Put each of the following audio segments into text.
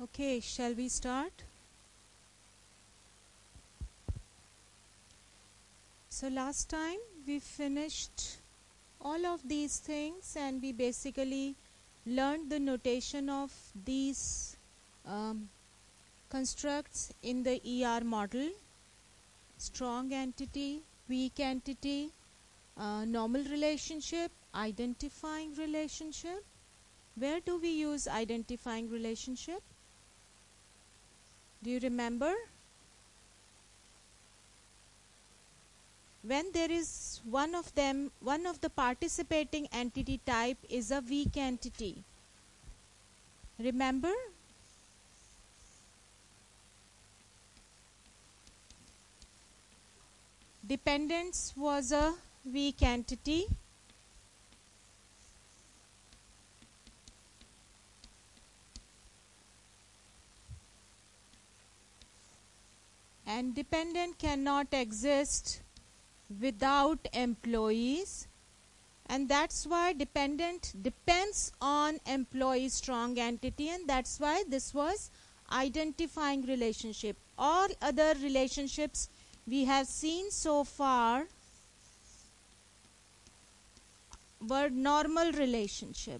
Okay, shall we start? So last time we finished all of these things and we basically learned the notation of these constructs in the ER model: strong entity, weak entity, normal relationship, identifying relationship. Where do we use identifying relationship? Do you remember? When there is one of the participating entity type is a weak entity. Remember? Dependence was a weak entity. And dependent cannot exist without employees, and that's why dependent depends on employee strong entity, and that's why this was identifying relationship. All other relationships we have seen so far were normal relationship.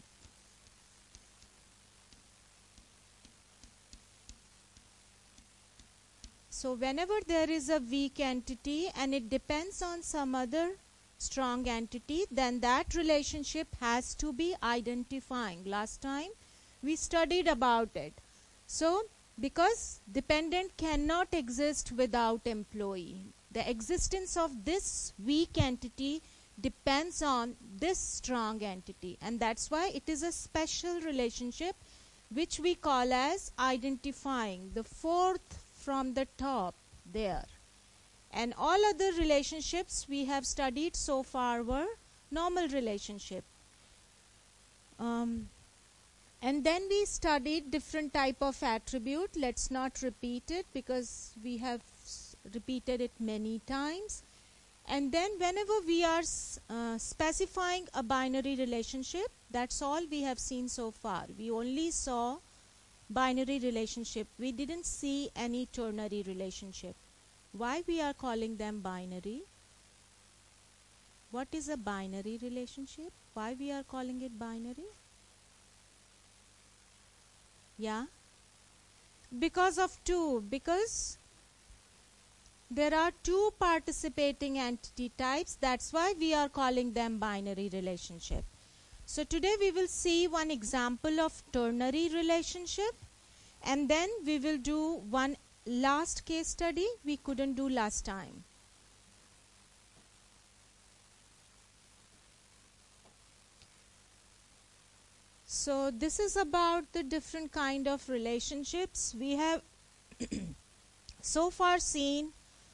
So whenever there is a weak entity and it depends on some other strong entity, then that relationship has to be identifying. Last time we studied about it. So because dependent cannot exist without employee, the existence of this weak entity depends on this strong entity, and that's why it is a special relationship which we call as identifying, the fourth from the top there. And all other relationships we have studied so far were normal relationship. And then we studied different type of attribute. Let's not repeat it because we have repeated it many times. And then whenever we are specifying a binary relationship, that's all we have seen so far. We only saw binary relationship. We didn't see any ternary relationship. Why we are calling them binary? What is a binary relationship? Why we are calling it binary? Yeah, because of two. Because there are two participating entity types. That's why we are calling them binary relationship. So today we will see one example of ternary relationship, and then we will do one last case study we couldn't do last time. So this is about the different kind of relationships. We have so far seen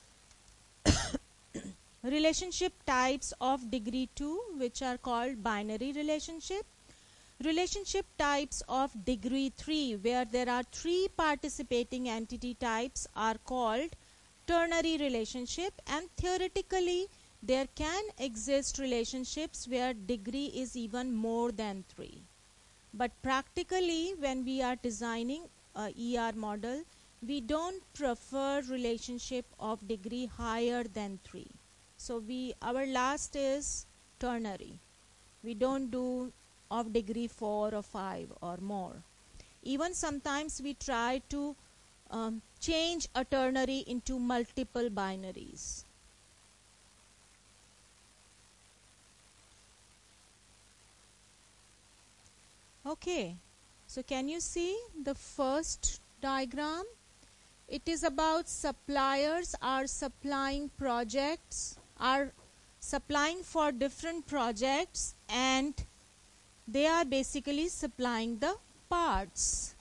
relationship types of degree 2, which are called binary relationship. Relationship types of degree 3, where there are 3 participating entity types, are called ternary relationship. And theoretically there can exist relationships where degree is even more than 3. But practically when we are designing a ER model, we don't prefer relationship of degree higher than 3. So our last is ternary. We don't do of degree 4 or 5 or more. Even sometimes we try to change a ternary into multiple binaries. Okay, so can you see the first diagram? It is about suppliers are supplying projects, are supplying for different projects, and they are basically supplying the parts.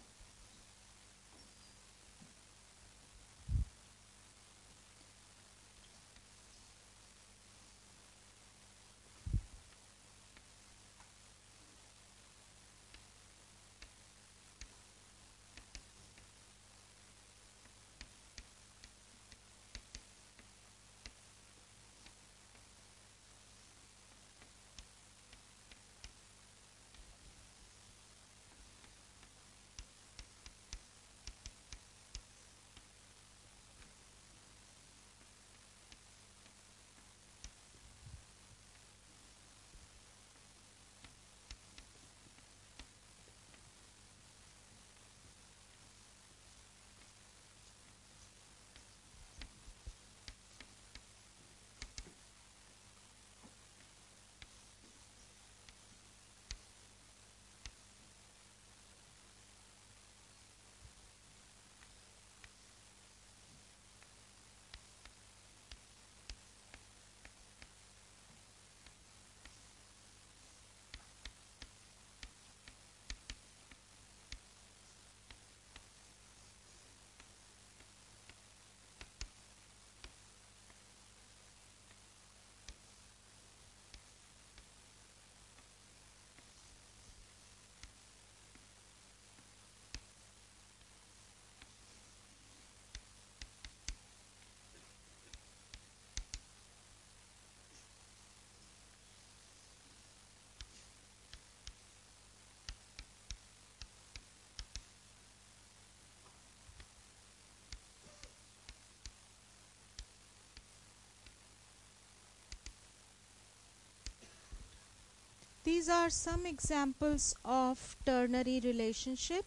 these are some examples of ternary relationship.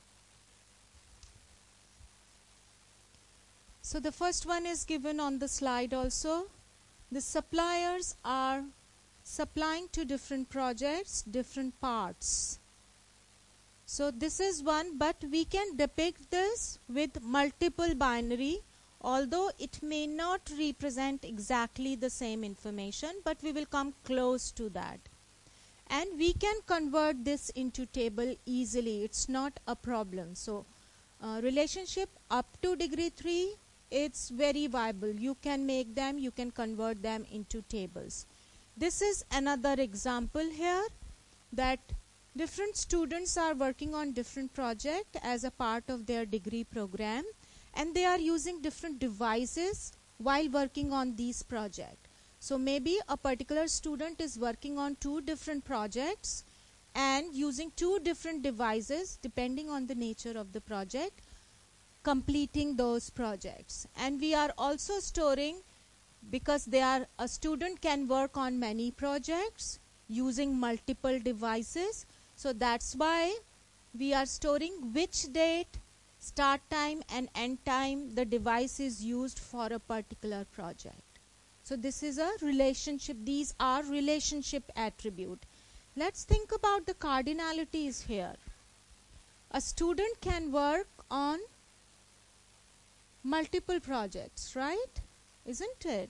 So the first one is given on the slide also. The suppliers are supplying to different projects different parts. So this is one, but we can depict this with multiple binary, although it may not represent exactly the same information, but we will come close to that. And we can convert this into table easily. It's not a problem. So relationship up to degree 3, it's very viable. You can make them, you can convert them into tables. This is another example here, that different students are working on different project as a part of their degree program, and they are using different devices while working on these projects. So maybe a particular student is working on 2 different projects and using 2 different devices depending on the nature of the project, completing those projects. And we are also storing, because a student can work on many projects using multiple devices, so that's why we are storing which date, start time and end time the device is used for a particular project. So this is a relationship. These are relationship attribute. Let's think about the cardinalities here. A student can work on multiple projects, right? Isn't it?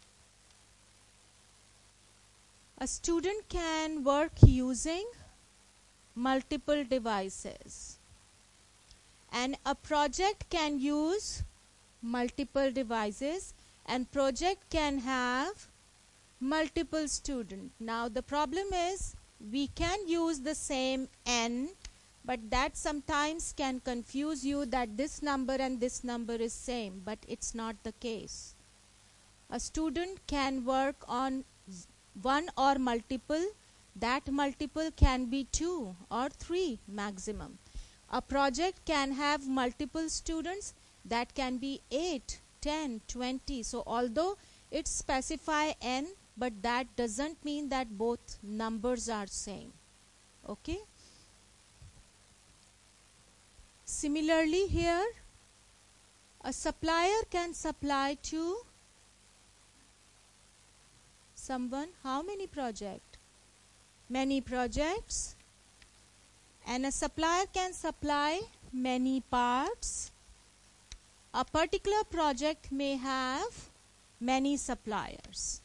A student can work using multiple devices, and a project can use multiple devices, and project can have multiple students. Now the problem is we can use the same n, but that sometimes can confuse you that this number and this number is same, but it's not the case. A student can work on one or multiple. That multiple can be 2 or 3 maximum. A project can have multiple students. That can be 8, 10, 20. So although it specify n, but that doesn't mean that both numbers are same. Okay. Similarly here, a supplier can supply to someone how many projects? Many projects. And a supplier can supply many parts. A particular project may have many suppliers.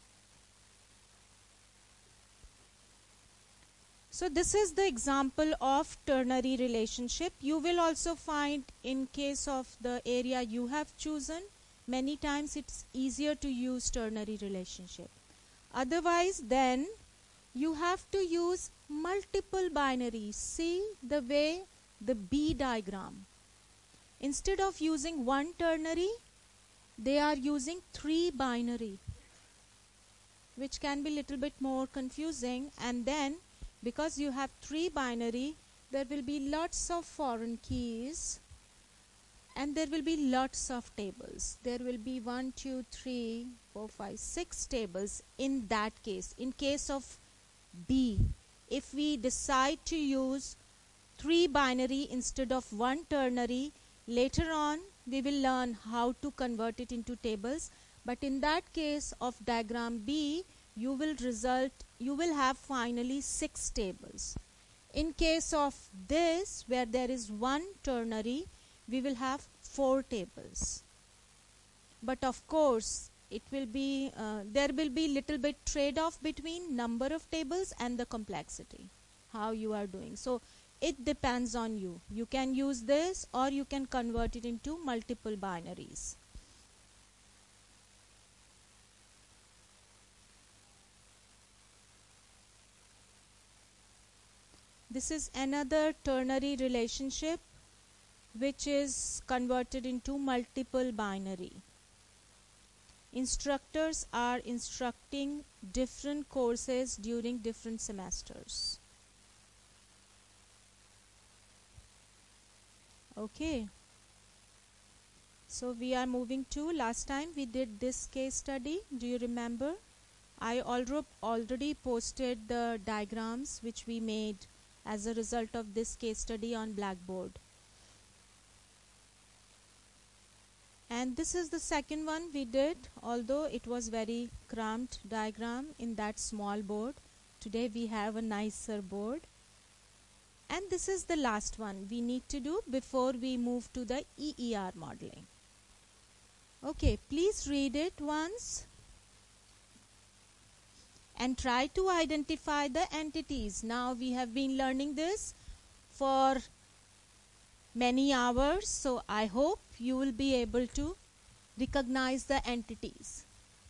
So this is the example of ternary relationship. You will also find in case of the area you have chosen, many times it's easier to use ternary relationship. Otherwise then you have to use multiple binaries. See the way the B diagram. Instead of using one ternary, they are using 3 binary, which can be little bit more confusing. And then because you have 3 binary, there will be lots of foreign keys and there will be lots of tables. There will be 1, 2, 3, 4, 5, 6 tables in that case. In case of B, if we decide to use 3 binary instead of 1 ternary, later on we will learn how to convert it into tables. But in that case of diagram B, you will have finally 6 tables. In case of this, where there is 1 ternary, we will have 4 tables. But of course it will be there will be little bit trade-off between number of tables and the complexity, how you are doing. So it depends on you. You can use this or you can convert it into multiple binaries. This is another ternary relationship which is converted into multiple binary. Instructors are instructing different courses during different semesters. Okay. So we are moving to, last time we did this case study. Do you remember? I already posted the diagrams which we made as a result of this case study on Blackboard. And this is the second one we did, although it was very cramped diagram in that small board. Today we have a nicer board. And this is the last one we need to do before we move to the EER modeling. Okay, please read it once and try to identify the entities. Now we have been learning this for many hours, so I hope you will be able to recognize the entities.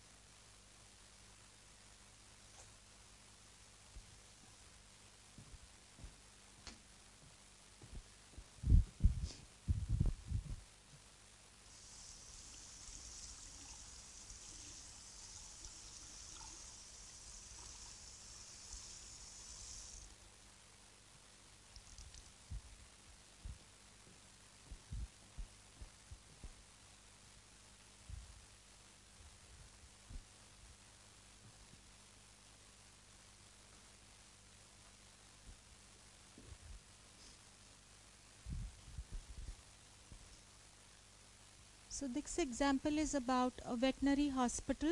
So this example is about a veterinary hospital.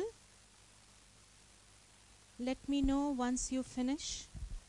Let me know once you finish.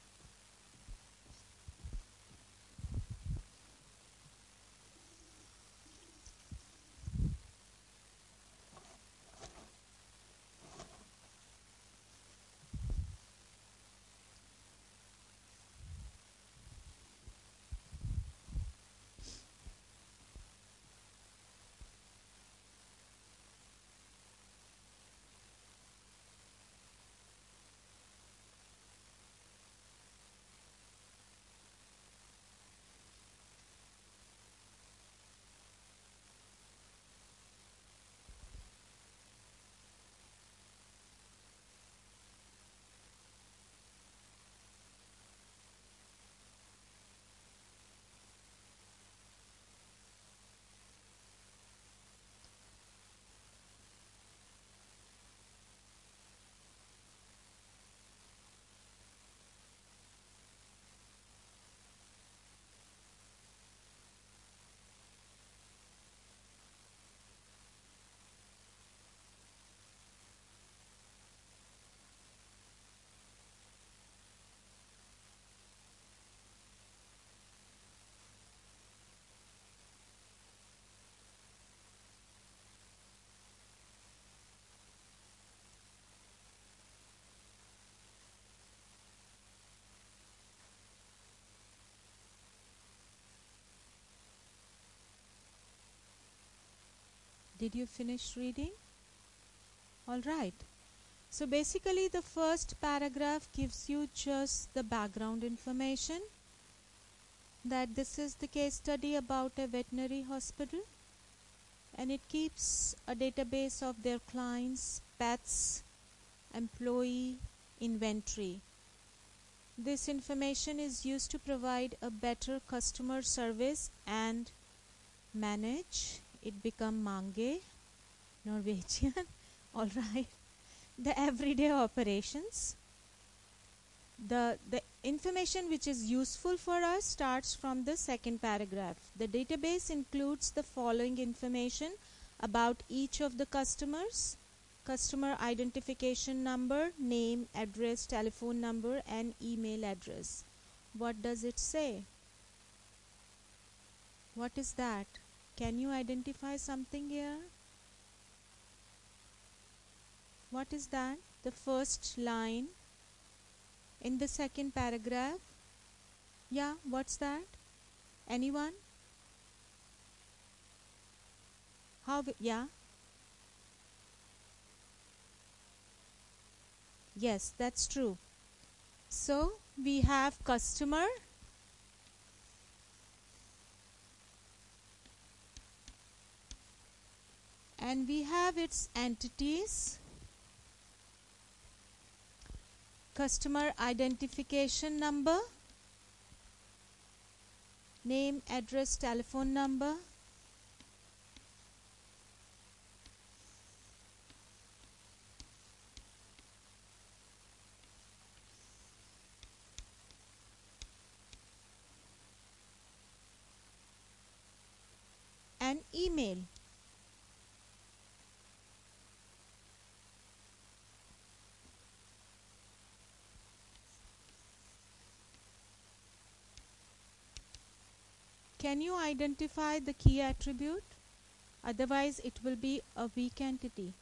Did you finish reading? All right. So basically the first paragraph gives you just the background information that this is the case study about a veterinary hospital, and it keeps a database of their clients, pets, employee, inventory. This information is used to provide a better customer service and manage. It become mange, Norwegian. All right. The everyday operations. The information which is useful for us starts from the second paragraph. The database includes the following information about each of the customers: customer identification number, name, address, telephone number, and email address. What does it say? What is that? Can you identify something here? What is that? The first line in the second paragraph. Yeah, what's that? Anyone? Yeah? Yes, that's true. So we have customer, and we have its entities: customer identification number, name, address, telephone number, an email. Can you identify the key attribute? Otherwise, it will be a weak entity.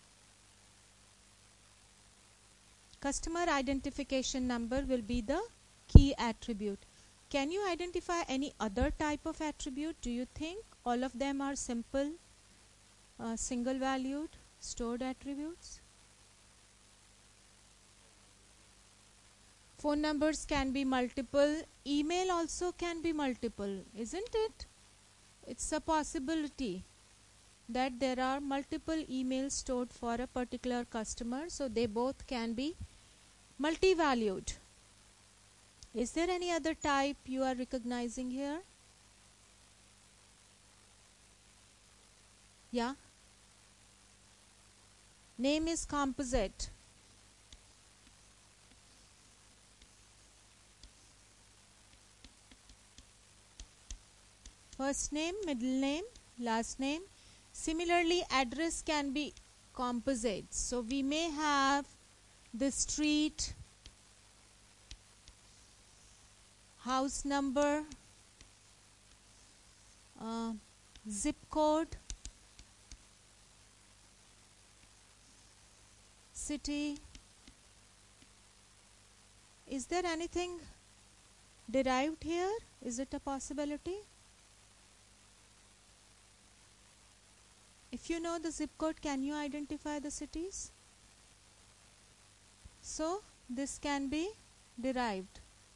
Customer identification number will be the key attribute. Can you identify any other type of attribute? Do you think all of them are simple, single valued, stored attributes? Phone numbers can be multiple. Email also can be multiple, isn't it? It's a possibility that there are multiple emails stored for a particular customer, so they both can be multi-valued. Is there any other type you are recognizing here? Yeah? Name is composite. First name, middle name, last name. Similarly, address can be composite. So we may have the street, house number, zip code, city. Is there anything derived here? Is it a possibility? If you know the zip code, can you identify the cities? So this can be derived.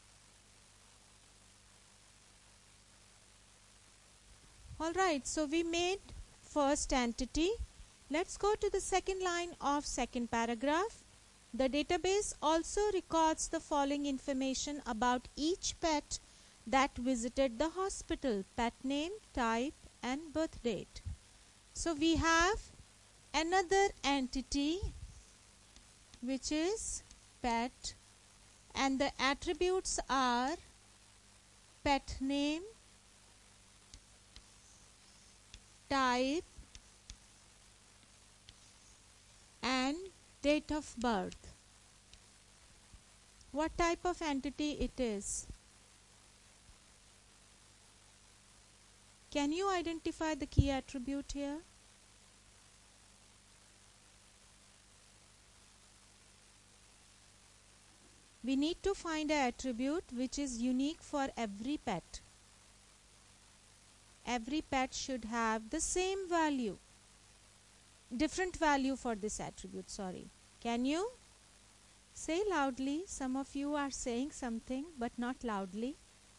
Alright, so we made first entity. Let's go to the second line of second paragraph. The database also records the following information about each pet that visited the hospital: pet name, type, and birth date. So we have another entity which is pet, and the attributes are pet name, type, and date of birth. What type of entity it is? Can you identify the key attribute here? We need to find an attribute which is unique for every pet. Every pet should have the same value. Different value for this attribute, sorry. Can you say loudly? Some of you are saying something but not loudly.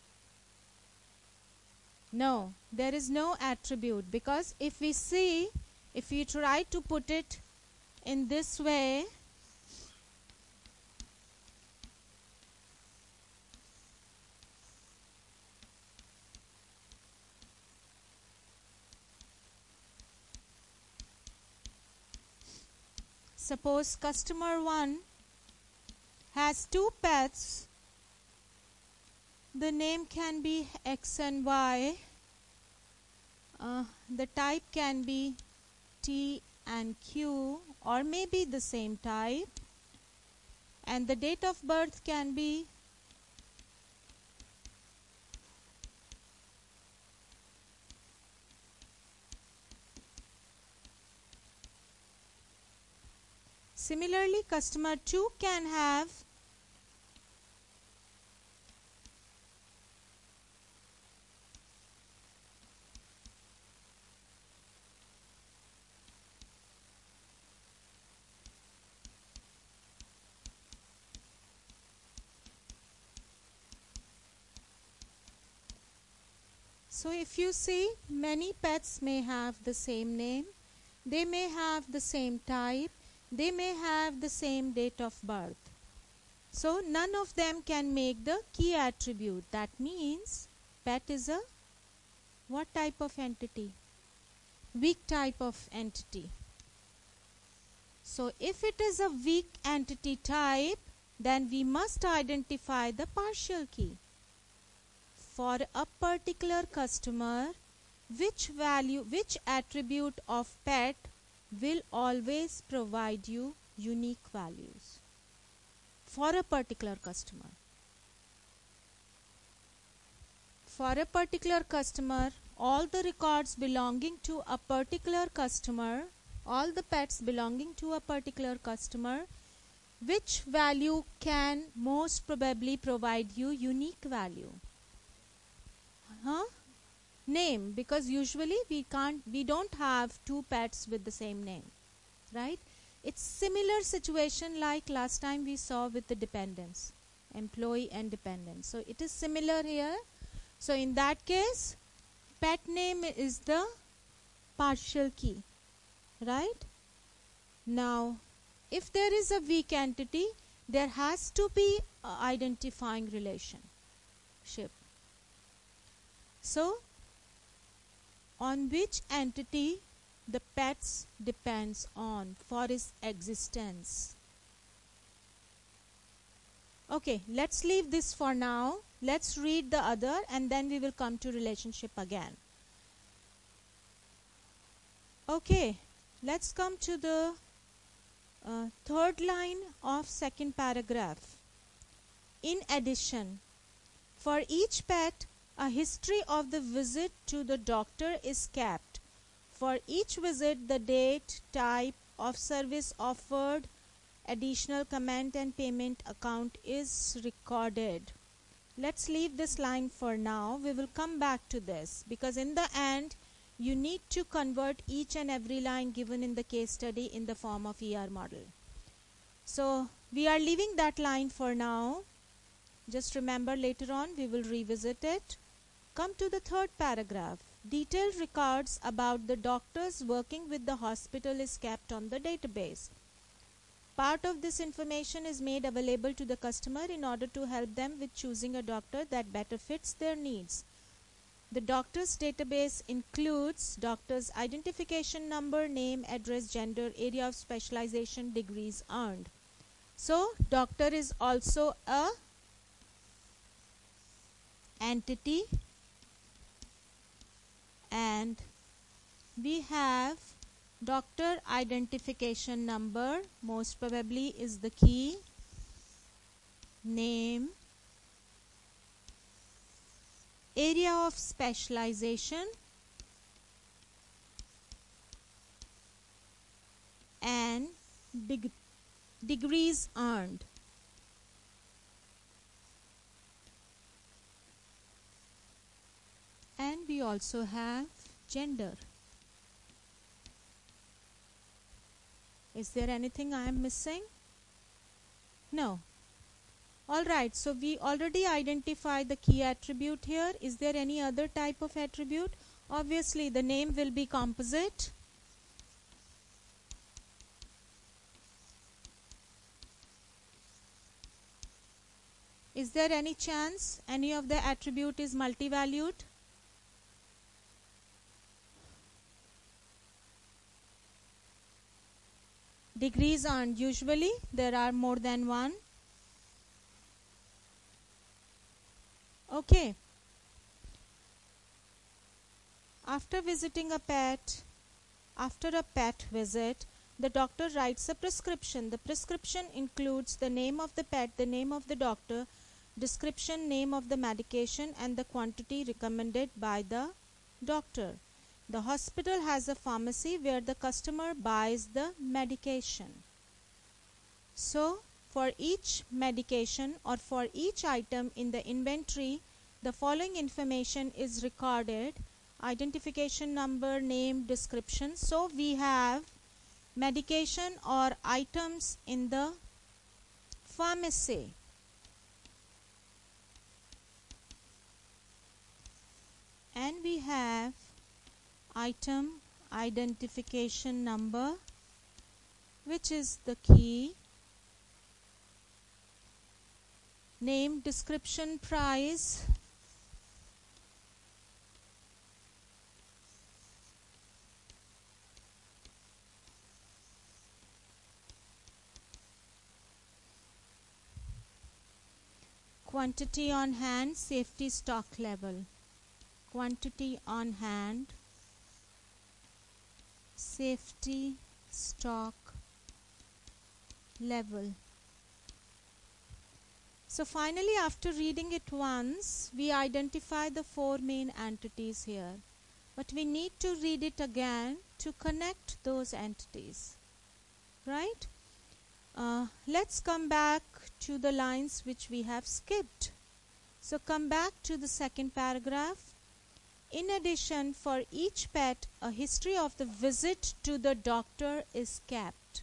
No, there is no attribute, because if we try to put it in this way, suppose customer 1 has 2 pets. The name can be X and Y. The type can be T and Q, or maybe the same type. And the date of birth can be similarly, customer 2 can have So if you see, many pets may have the same name, they may have the same type, they may have the same date of birth. So none of them can make the key attribute. That means pet is a what type of entity? Weak type of entity. So if it is a weak entity type, then we must identify the partial key. For a particular customer, which attribute of pet will always provide you unique values for a particular customer. For a particular customer, all the records belonging to a particular customer, all the pets belonging to a particular customer, which value can most probably provide you unique value? Name, because usually we don't have two pets with the same name, right? It's similar situation like last time we saw with the dependents, employee and dependent. So it is similar here. So in that case, pet name is the partial key, right? Now, if there is a weak entity, there has to be an identifying relationship. So, on which entity the pets depends on for its existence? Okay, let's leave this for now. Let's read the other and then we will come to relationship again. Okay, let's come to the third line of second paragraph. In addition, for each pet, a history of the visit to the doctor is kept. For each visit, the date, type of service offered, additional comment and payment account is recorded. Let's leave this line for now. We will come back to this because in the end, you need to convert each and every line given in the case study in the form of ER model. So we are leaving that line for now. Just remember later on we will revisit it. Come to the third paragraph. Detailed records about the doctors working with the hospital is kept on the database. Part of this information is made available to the customer in order to help them with choosing a doctor that better fits their needs. The doctor's database includes doctor's identification number, name, address, gender, area of specialization, degrees earned. So, doctor is also a entity and we have doctor identification number, most probably is the key, name, area of specialization and degrees earned. And we also have gender. Is there anything I am missing? No. Alright, so we already identified the key attribute here. Is there any other type of attribute? Obviously, the name will be composite. Is there any chance any of the attribute is multi-valued? Degrees earned, usually there are more than one. Okay. After visiting a pet, after a pet visit, the doctor writes a prescription. The prescription includes the name of the pet, the name of the doctor, description, name of the medication, and the quantity recommended by the doctor. The hospital has a pharmacy where the customer buys the medication. So, for each medication or for each item in the inventory, the following information is recorded: identification number, name, description. So, we have medication or items in the pharmacy. And we have item identification number, which is the key, name, description, price, quantity on hand, safety stock level. quantity on hand, safety stock level. So finally, after reading it once, we identify the 4 main entities here. But we need to read it again to connect those entities. Right? Let's come back to the lines which we have skipped. So come back to the second paragraph. In addition, for each pet, a history of the visit to the doctor is kept.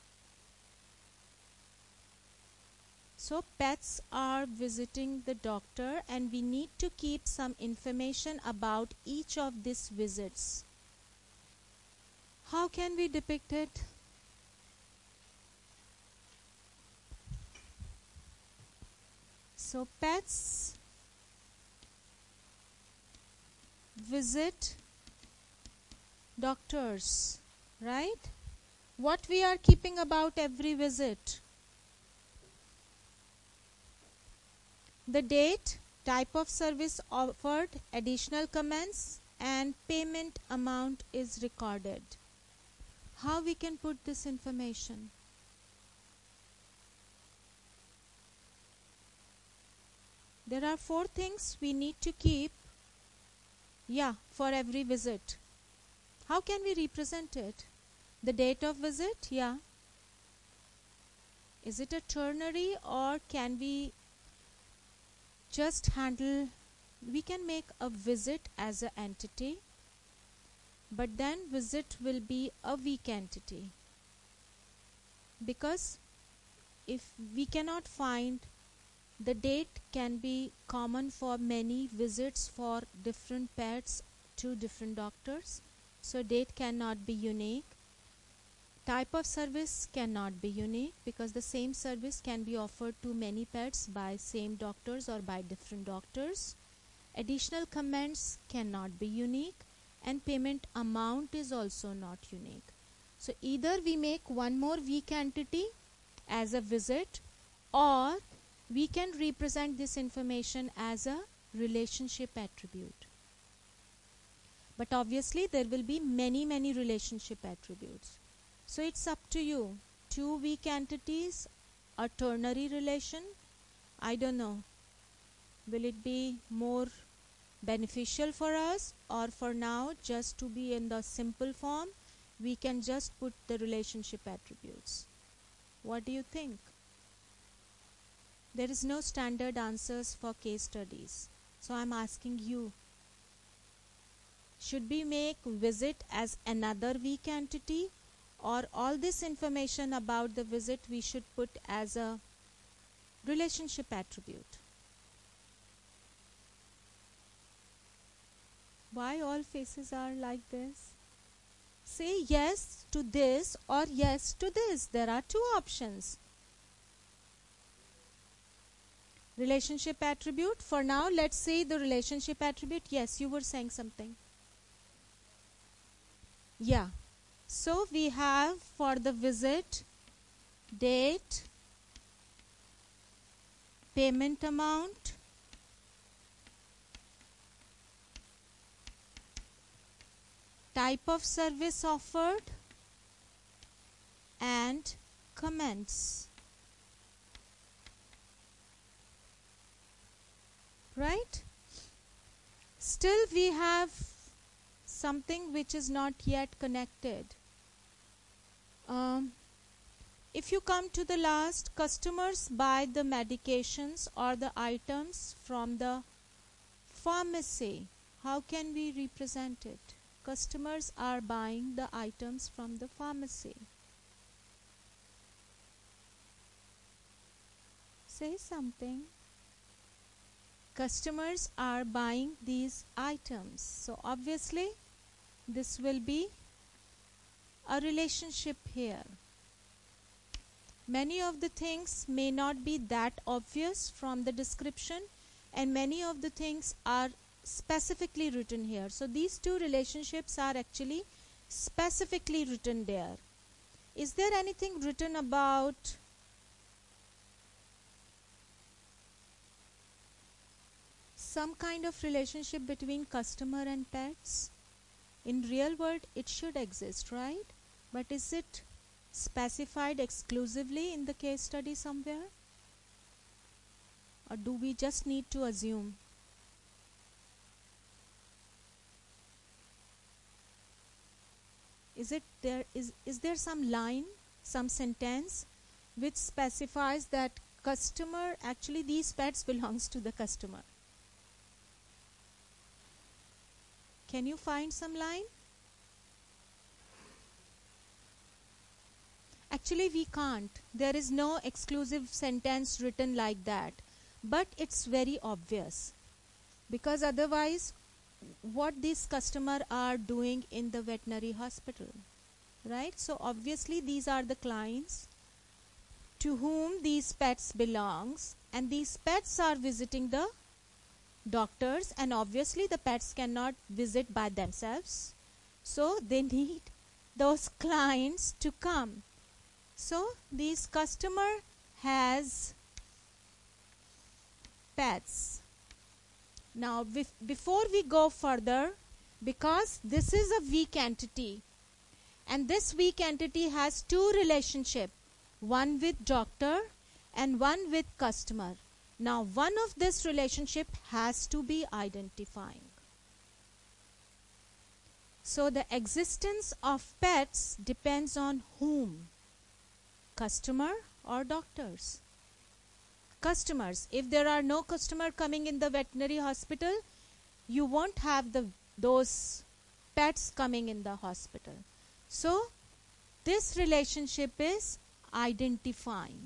So pets are visiting the doctor, and we need to keep some information about each of these visits. How can we depict it? So pets visit doctors, right? What we are keeping about every visit? The date, type of service offered, additional comments, and payment amount is recorded. How we can put this information? There are 4 things we need to keep, for every visit. How can we represent it? The date of visit, Is it a ternary, or can we just handle, we can make a visit as an entity, but then visit will be a weak entity, because if we cannot find, the date can be common for many visits for different pets to different doctors, so date cannot be unique. Type of service cannot be unique, because the same service can be offered to many pets by same doctors or by different doctors. Additional comments cannot be unique, and payment amount is also not unique. So either we make one more weak entity as a visit, or we can represent this information as a relationship attribute. But obviously there will be many relationship attributes. So it's up to you. 2 weak entities, a ternary relation. I don't know. Will it be more beneficial for us, or for now, just to be in the simple form, we can just put the relationship attributes? What do you think? There is no standard answers for case studies. So I'm asking you, should we make visit as another weak entity, or all this information about the visit we should put as a relationship attribute? Why all faces are like this? Say yes to this or yes to this. There are 2 options. Relationship attribute. For now, let's say the relationship attribute. Yes, you were saying something. Yeah. So we have for the visit, date, payment amount, type of service offered, and comments. Right? Still we have something which is not yet connected. If you come to the last, customers buy the medications or the items from the pharmacy. How can we represent it? Customers are buying the items from the pharmacy. Say something. Customers are buying these items. So obviously this will be a relationship here. Many of the things may not be that obvious from the description, and many of the things are specifically written here. So these 2 relationships are actually specifically written there. Is there anything written about some kind of relationship between customer and pets? In real world it should exist, right? But is it specified exclusively in the case study somewhere? Or do we just need to assume? Is there some line, some sentence which specifies that customer, actually these pets belongs to the customer? Can you find some line? Actually we can't. There is no exclusive sentence written like that. But it's very obvious. Because otherwise, what these customers are doing in the veterinary hospital, right? So obviously these are the clients to whom these pets belongs, and these pets are visiting the doctors, and obviously the pets cannot visit by themselves, so they need those clients to come. So this customer has pets. Now before we go further, because this is a weak entity, and this weak entity has two relationships, one with doctor and one with customer. Now one of this relationship has to be identifying. So the existence of pets depends on whom? Customer or doctors? Customers. If there are no customer coming in the veterinary hospital, you won't have those pets coming in the hospital. So this relationship is identifying.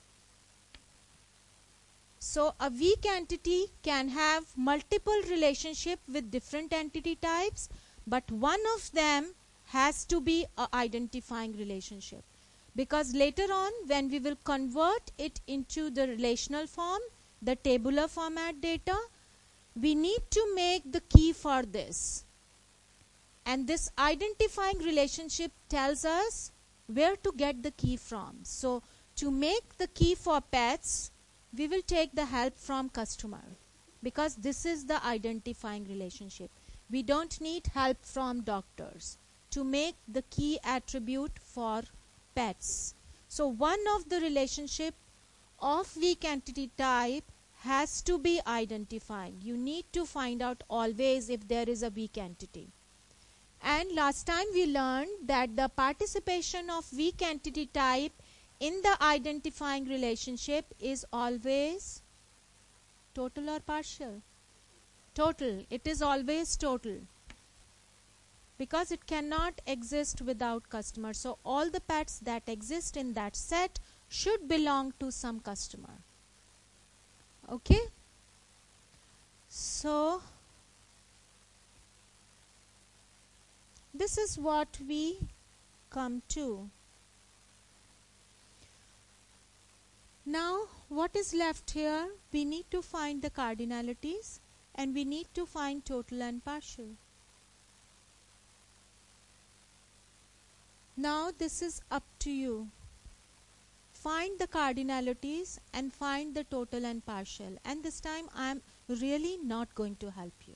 So a weak entity can have multiple relationships with different entity types, but one of them has to be an identifying relationship. Because later on, when we will convert it into the relational form, the tabular format data, we need to make the key for this. And this identifying relationship tells us where to get the key from. So to make the key for pets, we will take the help from customer, because this is the identifying relationship. We don't need help from doctors to make the key attribute for pets. So one of the relationship of weak entity type has to be identifying. You need to find out always if there is a weak entity. And last time we learned that the participation of weak entity type in the identifying relationship is always total or partial? Total. It is always total, because it cannot exist without customer. So all the pets that exist in that set should belong to some customer. Okay? So this is what we come to. Now what is left here? We need to find the cardinalities, and we need to find total and partial. Now this is up to you. Find the cardinalities and find the total and partial. And this time I am really not going to help you.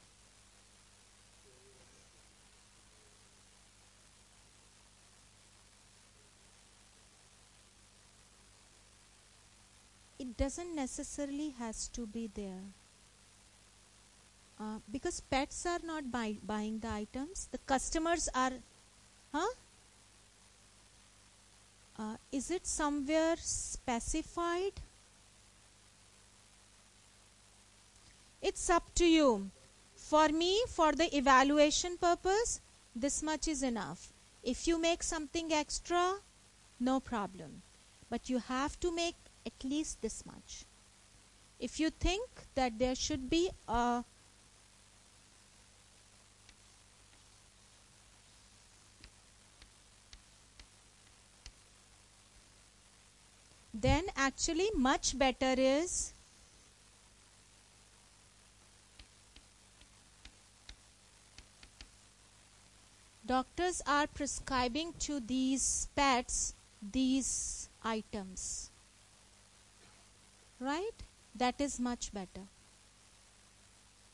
It doesn't necessarily has to be there. Because pets are not buying the items. The customers are... is it somewhere specified? It's up to you. For me, for the evaluation purpose, this much is enough. If you make something extra, no problem. But you have to make at least this much. If you think that there should be a then actually much better is doctors are prescribing to these pets these items, right? That is much better.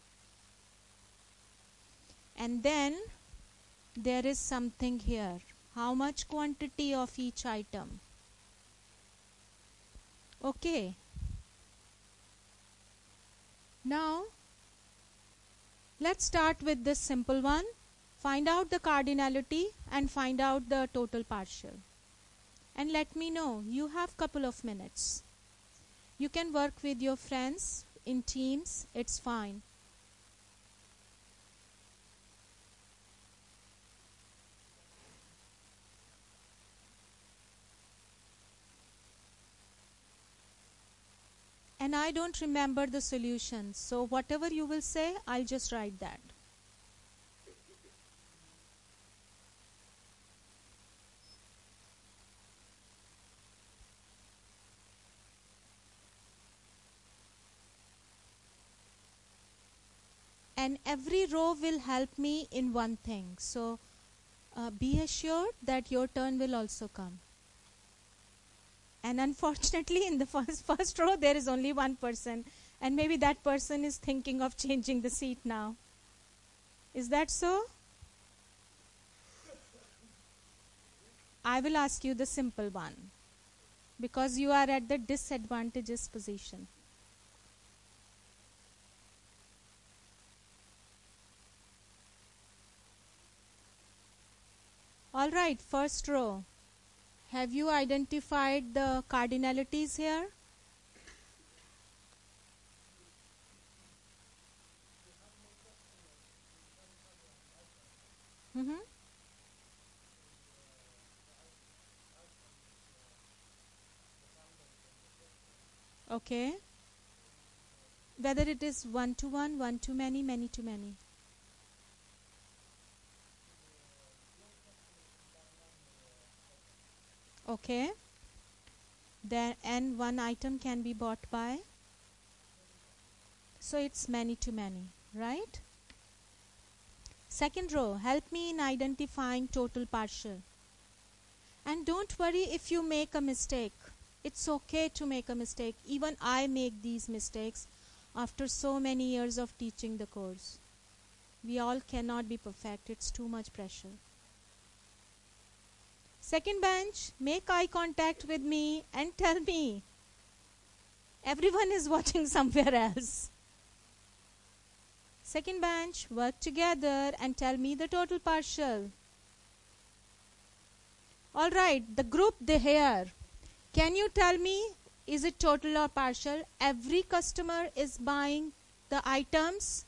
And then there is something here. How much quantity of each item? Okay. Now, let's start with this simple one. Find out the cardinality and find out the total partial. And let me know. You have couple of minutes. You can work with your friends in teams. It's fine. And I don't remember the solution. So whatever you will say, I'll just write that. And every row will help me in one thing. So be assured that your turn will also come. And unfortunately, in the first row, there is only one person. And maybe that person is thinking of changing the seat now. Is that so? I will ask you the simple one. Because you are at the disadvantageous position. Alright, first row. Have you identified the cardinalities here? Okay. Whether it is one to one, one to many, many to many. Okay. Then and one item can be bought by. So it's many to many, right? Second row, help me in identifying total partial. And don't worry if you make a mistake. It's okay to make a mistake. Even I make these mistakes after so many years of teaching the course. We all cannot be perfect. It's too much pressure. Second bench, make eye contact with me and tell me. Everyone is watching somewhere else. Second bench, work together and tell me the total partial. Alright, the group here. Can you tell me, is it total or partial? Every customer is buying the items.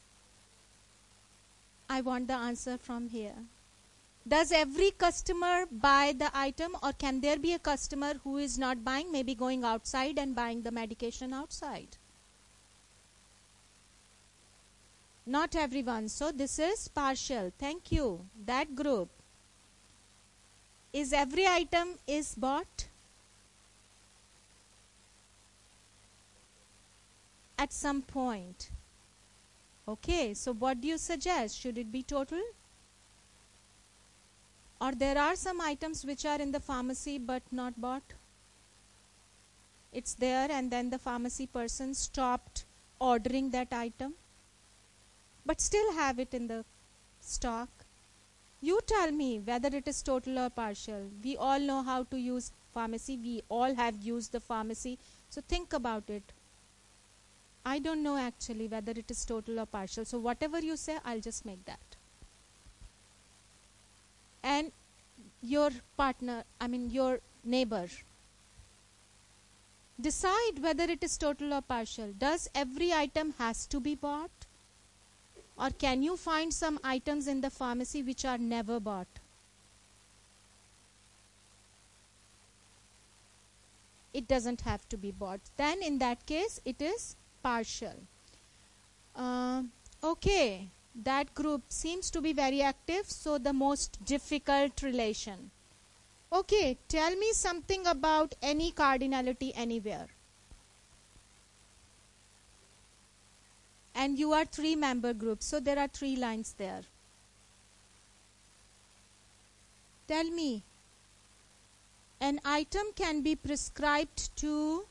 I want the answer from here. Does every customer buy the item, or can there be a customer who is not buying, maybe going outside and buying the medication outside? Not everyone. So this is partial. Thank you. That group. Is every item is bought? At some point. Okay, so what do you suggest? Should it be total? Or there are some items which are in the pharmacy but not bought? It's there and then the pharmacy person stopped ordering that item, but still have it in the stock. You tell me whether it is total or partial. We all know how to use pharmacy. We all have used the pharmacy. So think about it. I don't know actually whether it is total or partial. So whatever you say, I'll just make that. And your partner, your neighbor, decide whether it is total or partial. Does every item has to be bought? Or can you find some items in the pharmacy which are never bought? It doesn't have to be bought. Then in that case, it is partial. Okay, that group seems to be very active, so the most difficult relation. Okay, tell me something about any cardinality anywhere. And you are 3-member group, so there are 3 lines there. Tell me, an item can be prescribed to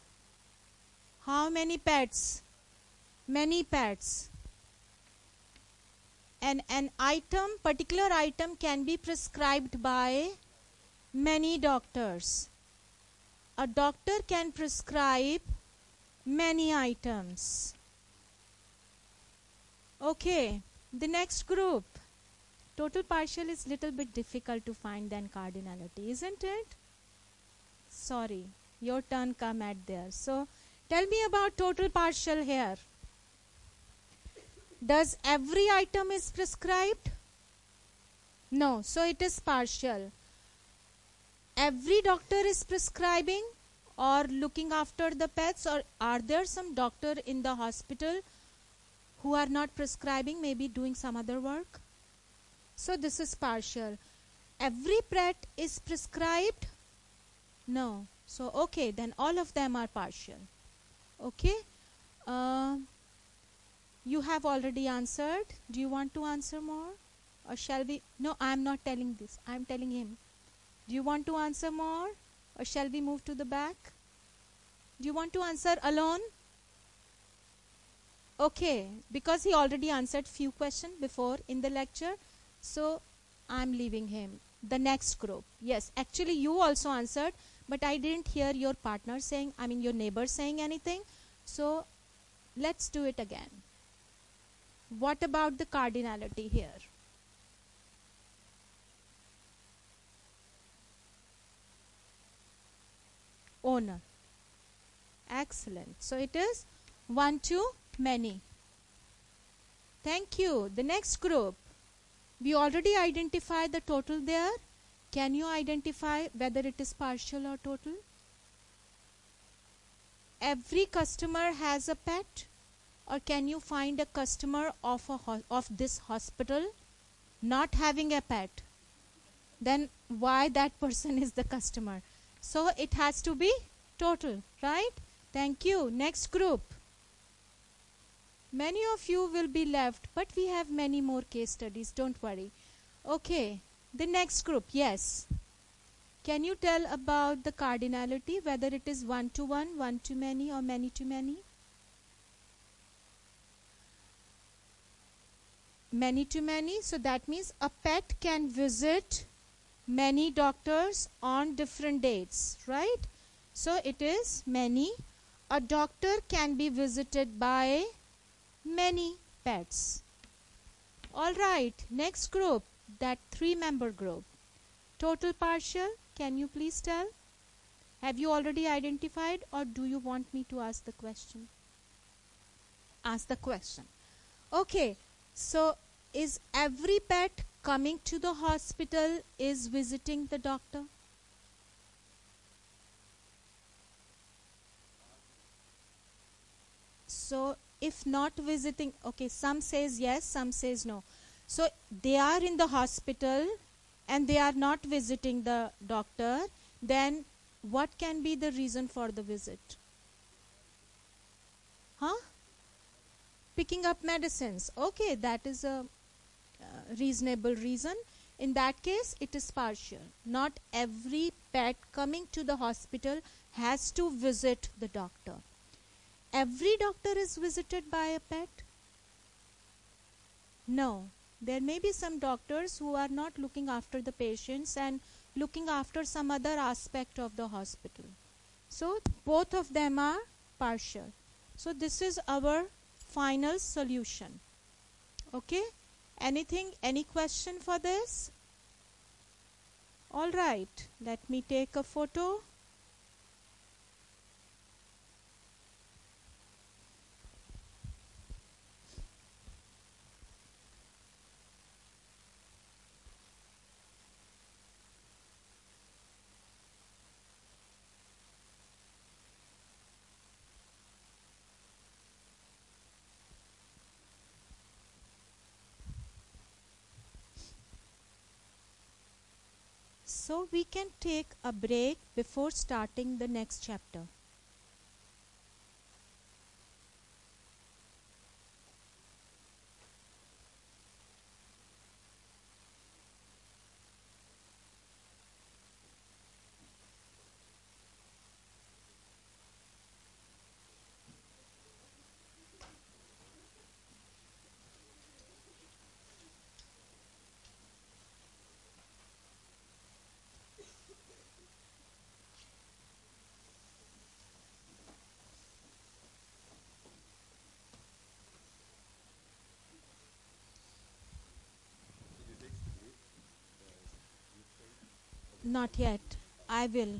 how many pets? Many pets. And an item, particular item can be prescribed by many doctors. A doctor can prescribe many items. Okay, the next group. Total partial is little bit difficult to find than cardinality, isn't it? Sorry, your turn come at there. So, tell me about total partial here. Does every item is prescribed? No, so it is partial. Every doctor is prescribing or looking after the pets, or are there some doctor in the hospital who are not prescribing, maybe doing some other work? So this is partial. Every pet is prescribed? No. So okay, then all of them are partial. Okay. You have already answered. Do you want to answer more? Or shall we? No, I am not telling this. I am telling him. Do you want to answer more? Or shall we move to the back? Do you want to answer alone? Okay, because he already answered few questions before in the lecture. So, I am leaving him. The next group. Yes, actually you also answered. But I didn't hear your partner saying, your neighbor saying anything. So, let's do it again. What about the cardinality here? Owner. Excellent. So it is one to many. Thank you. The next group. We already identified the total there. Can you identify whether it is partial or total? Every customer has a pet, or can you find a customer of this hospital not having a pet? Then why that person is the customer? So it has to be total, right? Thank you. Next group. Many of you will be left, but we have many more case studies. Don't worry. Okay. The next group. Yes. Can you tell about the cardinality, whether it is one to one, one to many, or many to many? Many to many. So that means a pet can visit many doctors on different dates, right? So it is many. A doctor can be visited by many pets. All right, next group, that 3-member group. Total partial, can you please tell? Have you already identified, or do you want me to ask the question? Ask the question. Okay, so is every pet coming to the hospital is visiting the doctor? So if not visiting, okay, some says yes, some says no. So they are in the hospital and they are not visiting the doctor, then what can be the reason for the visit? Huh? Picking up medicines. Okay, that is a reasonable reason. In that case, it is partial. Not every pet coming to the hospital has to visit the doctor. Every doctor is visited by a pet? No. There may be some doctors who are not looking after the patients and looking after some other aspect of the hospital. So both of them are partial. So this is our final solution. Okay? Anything, any question for this? All right. Let me take a photo. So we can take a break before starting the next chapter. Not yet. I will.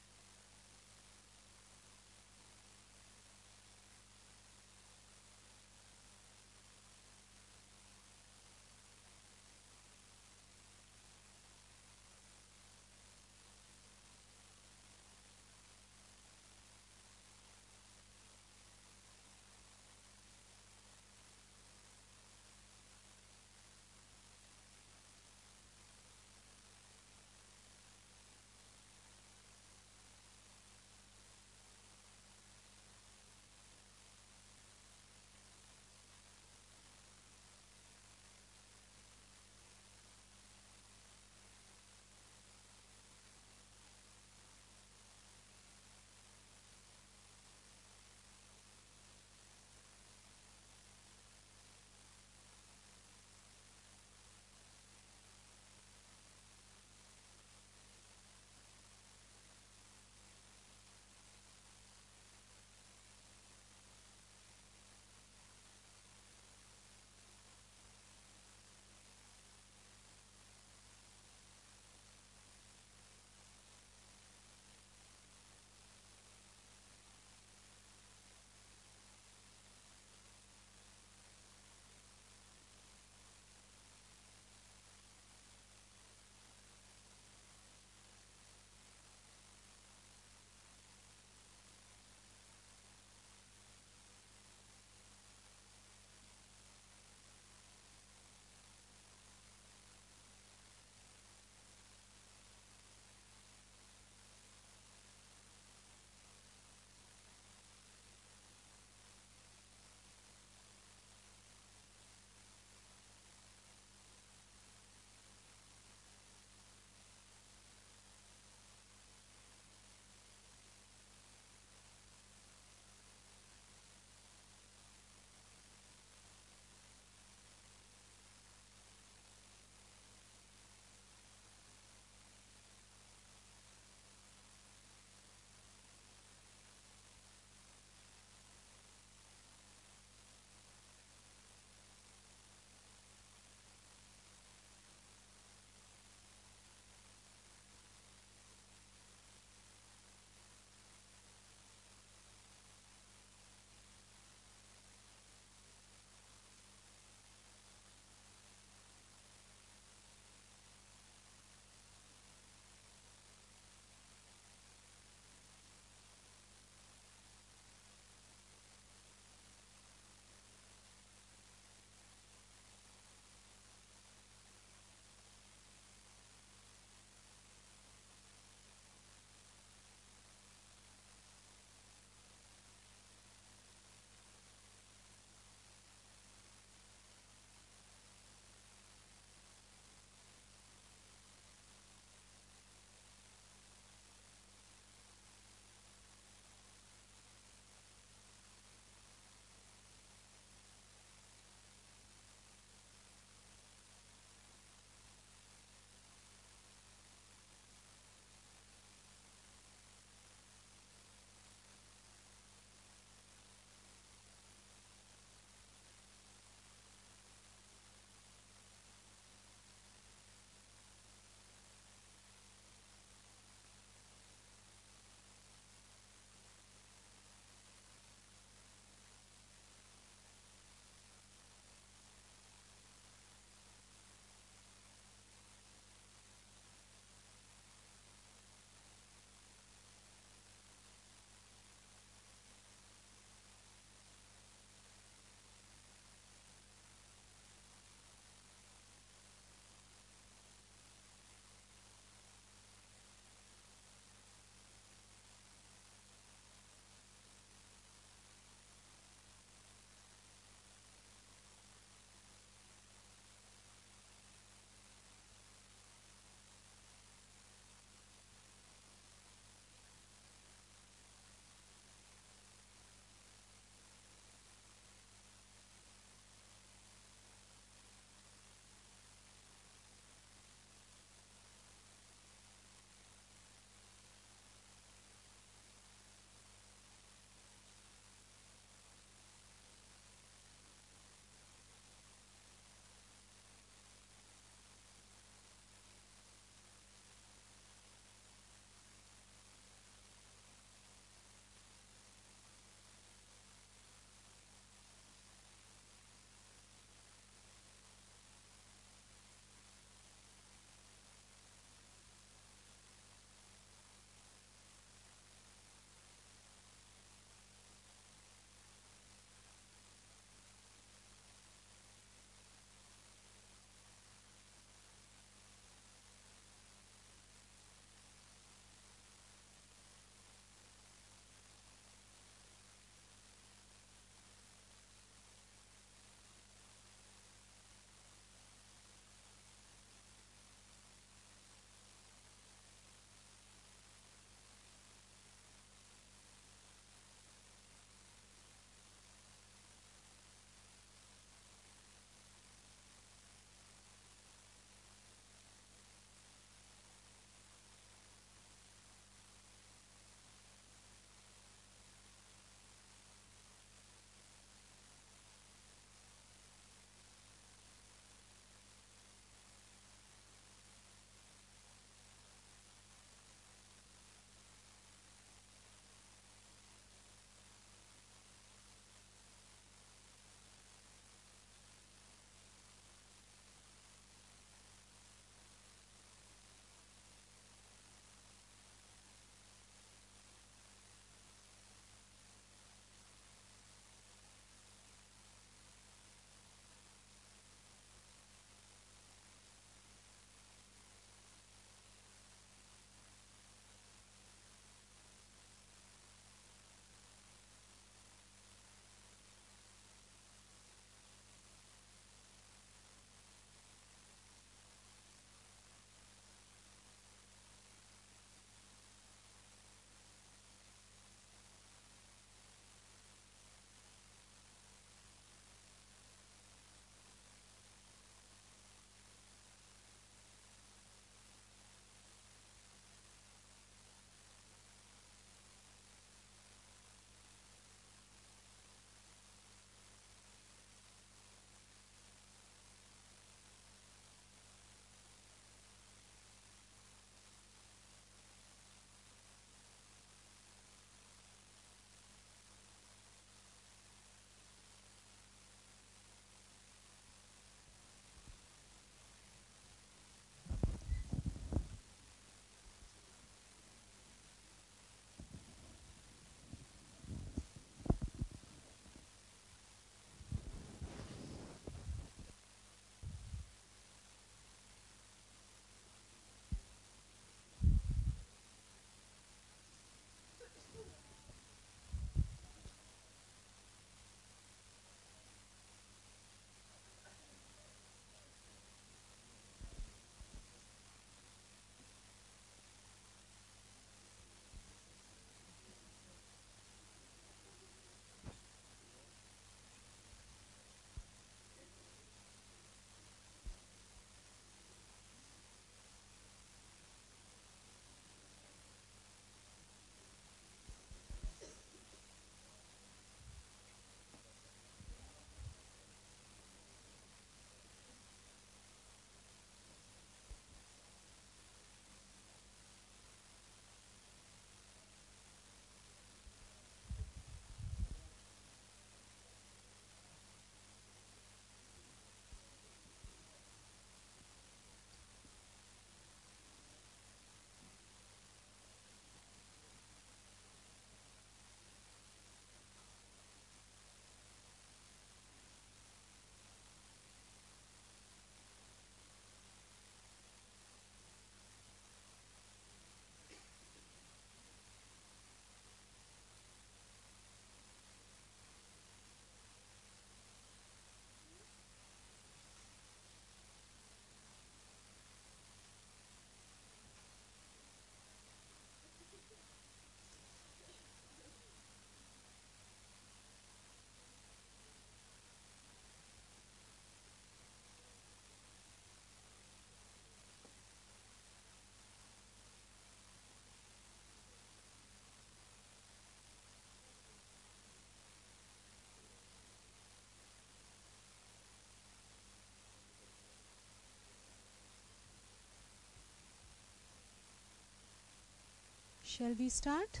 Shall we start?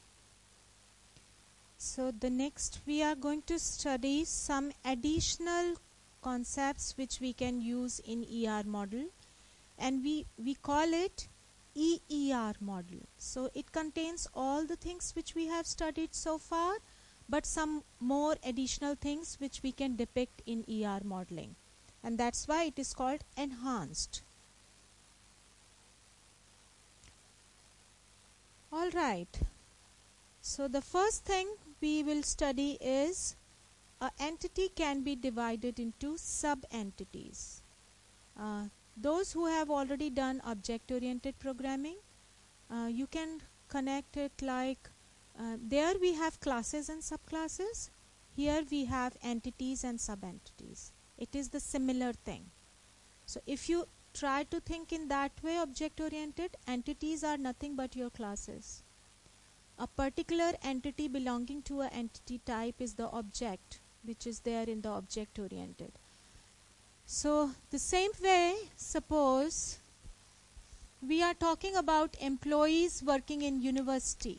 So the next we are going to study some additional concepts which we can use in ER model, and we call it EER model. So it contains all the things which we have studied so far, but some more additional things which we can depict in ER modeling, and that's why it is called enhanced. All right. So the first thing we will study is an entity can be divided into sub-entities. Those who have already done object-oriented programming, you can connect it like there we have classes and subclasses. Here we have entities and sub-entities. It is the similar thing. So if you try to think in that way, object-oriented, entities are nothing but your classes. A particular entity belonging to an entity type is the object which is there in the object-oriented. So the same way, suppose we are talking about employees working in university.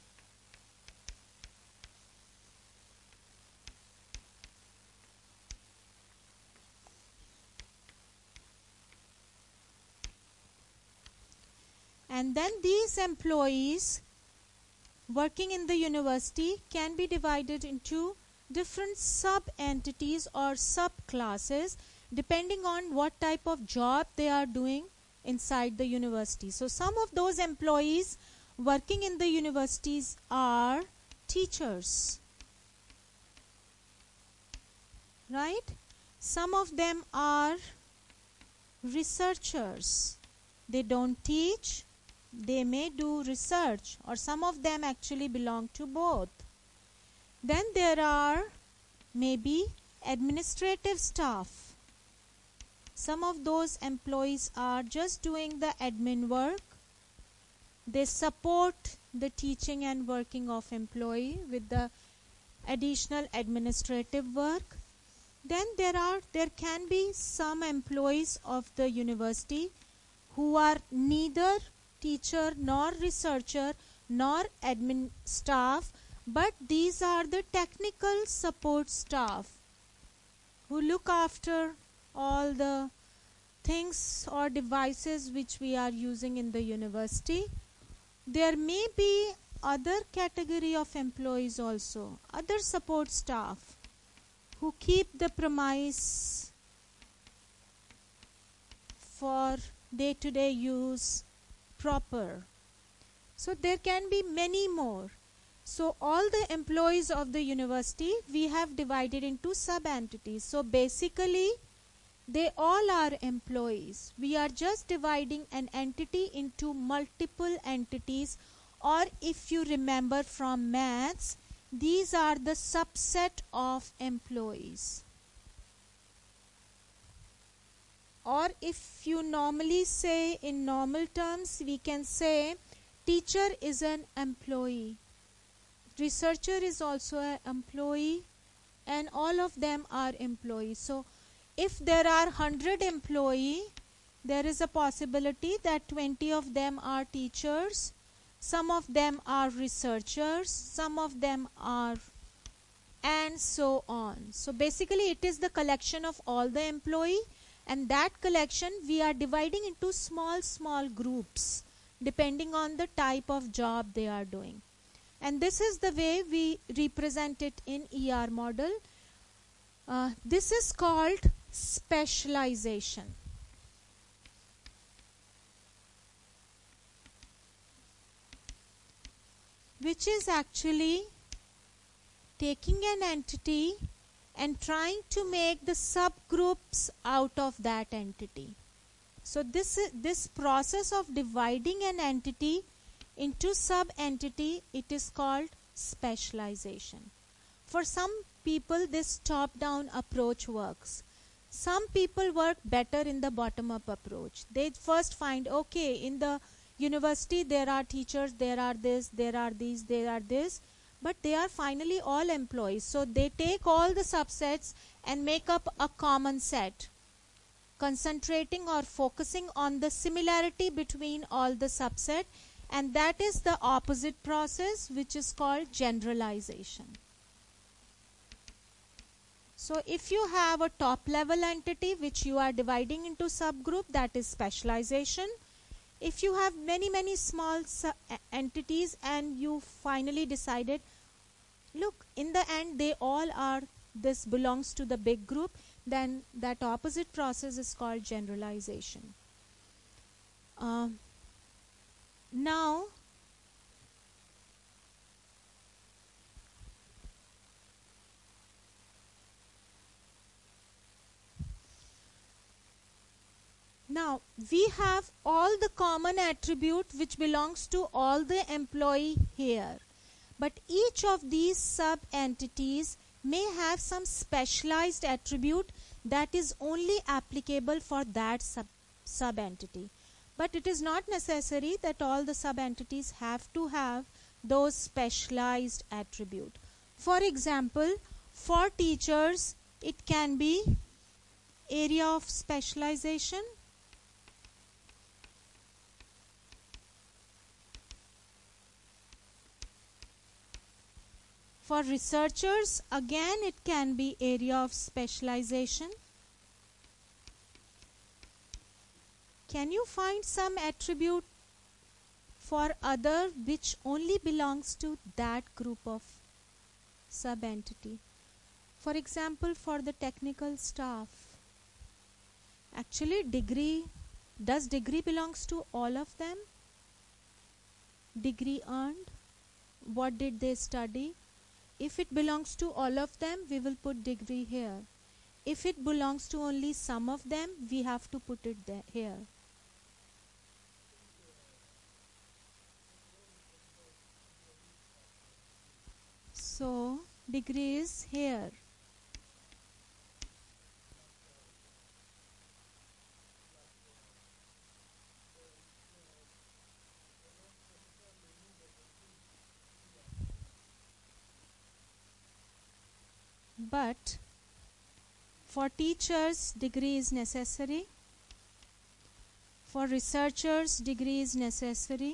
And then these employees working in the university can be divided into different sub-entities or subclasses depending on what type of job they are doing inside the university. So some of those employees working in the universities are teachers, right? Some of them are researchers. They don't teach, they may do research, or some of them actually belong to both. Then there are maybe administrative staff. Some of those employees are just doing the admin work. They support the teaching and working of employee with the additional administrative work. Then there can be some employees of the university who are neither teacher nor researcher nor admin staff, but these are the technical support staff who look after all the things or devices which we are using in the university. There may be other category of employees also, other support staff who keep the premise for day-to-day use proper. So there can be many more. So all the employees of the university we have divided into sub-entities. So basically they all are employees. We are just dividing an entity into multiple entities, or if you remember from maths, these are the subset of employees. Or if you normally say in normal terms, we can say teacher is an employee, researcher is also an employee, and all of them are employees. So if there are 100 employees, there is a possibility that 20 of them are teachers, some of them are researchers, some of them are, and so on. So basically it is the collection of all the employees, and that collection we are dividing into small groups depending on the type of job they are doing. And this is the way we represent it in ER model. This is called specialization. Which is actually taking an entity and trying to make the subgroups out of that entity. So this process of dividing an entity into sub-entity, it is called specialization. For some people this top-down approach works. Some people work better in the bottom-up approach. They first find, okay, in the university there are teachers, there are this, there are these, there are this, but they are finally all employees. So they take all the subsets and make up a common set, concentrating or focusing on the similarity between all the subset, and that is the opposite process, which is called generalization. So if you have a top level entity which you are dividing into subgroup, that is specialization. If you have many small entities and you finally decided, look, in the end they all are, this belongs to the big group, then that opposite process is called generalization. Now we have all the common attribute which belongs to all the employee here, but each of these sub entities may have some specialized attribute that is only applicable for that sub entity. But it is not necessary that all the sub entities have to have those specialized attribute. For example, for teachers it can be area of specialization. For researchers, again it can be area of specialization. Can you find some attribute for other which only belongs to that group of sub-entity? For example, for the technical staff, actually does degree belongs to all of them? Degree earned, what did they study? If it belongs to all of them, we will put degree here. If it belongs to only some of them, we have to put it there, here. So degree is here. But for teachers, degree is necessary. For researchers, degree is necessary.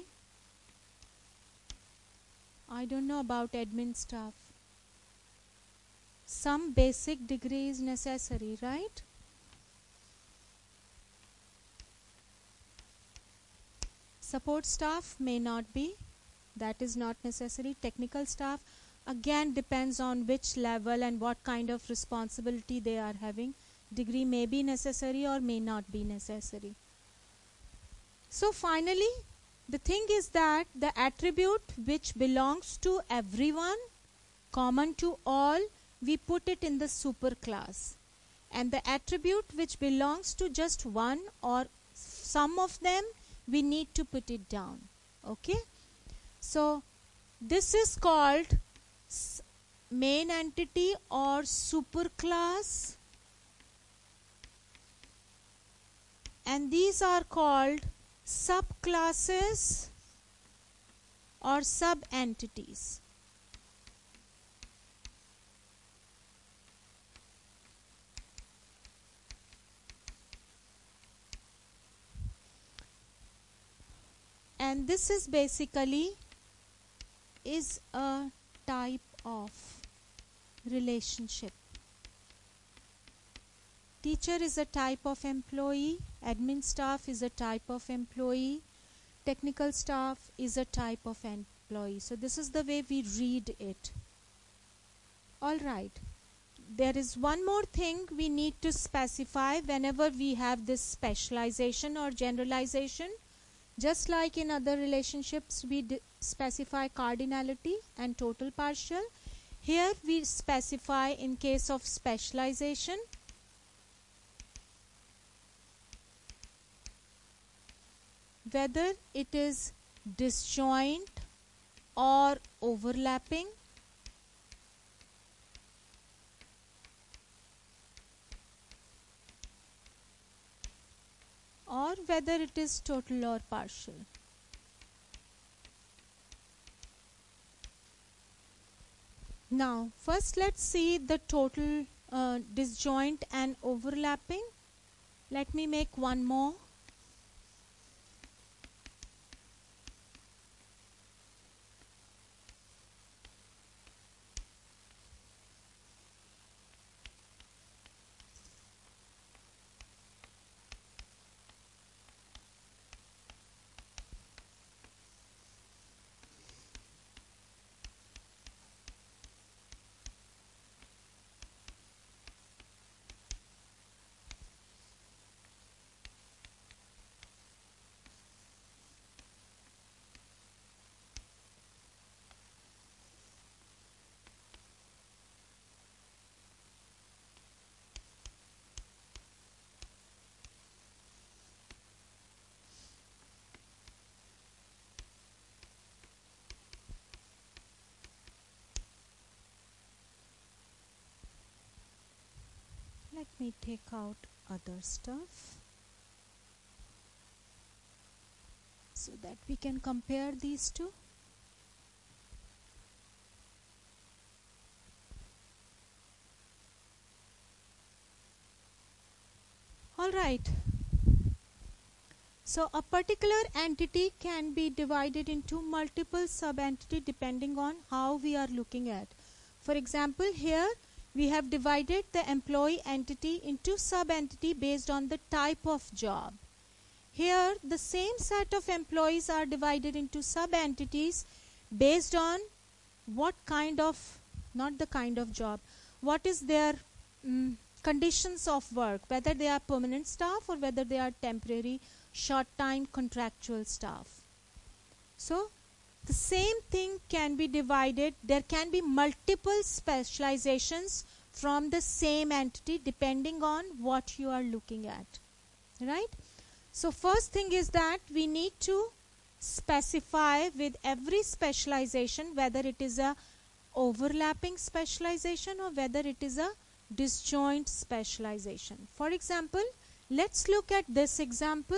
I don't know about admin staff. Some basic degree is necessary, right? Support staff may not be. That is not necessary. Technical staff again depends on which level and what kind of responsibility they are having. Degree may be necessary or may not be necessary. So finally, the thing is that the attribute which belongs to everyone, common to all, we put it in the superclass. And the attribute which belongs to just one or some of them, we need to put it down. Okay? So this is called main entity or superclass, and these are called subclasses or sub-entities. And this is basically is a type of relationship. Teacher is a type of employee, admin staff is a type of employee, technical staff is a type of employee. So this is the way we read it. Alright, there is one more thing we need to specify whenever we have this specialization or generalization. Just like in other relationships, we specify cardinality and total partial. Here we specify in case of specialization whether it is disjoint or overlapping, or whether it is total or partial. Now first let's see the total disjoint and overlapping. Let me make one more. me take out other stuff so that we can compare these two. All right. So a particular entity can be divided into multiple sub-entities depending on how we are looking at. For example, here we have divided the employee entity into sub-entity based on the type of job. Here the same set of employees are divided into sub-entities based on what kind of, not the kind of job, what is their conditions of work, whether they are permanent staff or whether they are temporary short-time contractual staff. So the same thing can be divided. There can be multiple specializations from the same entity depending on what you are looking at, right? So first thing is that we need to specify with every specialization whether it is a overlapping specialization or whether it is a disjoint specialization. For example, let's look at this example.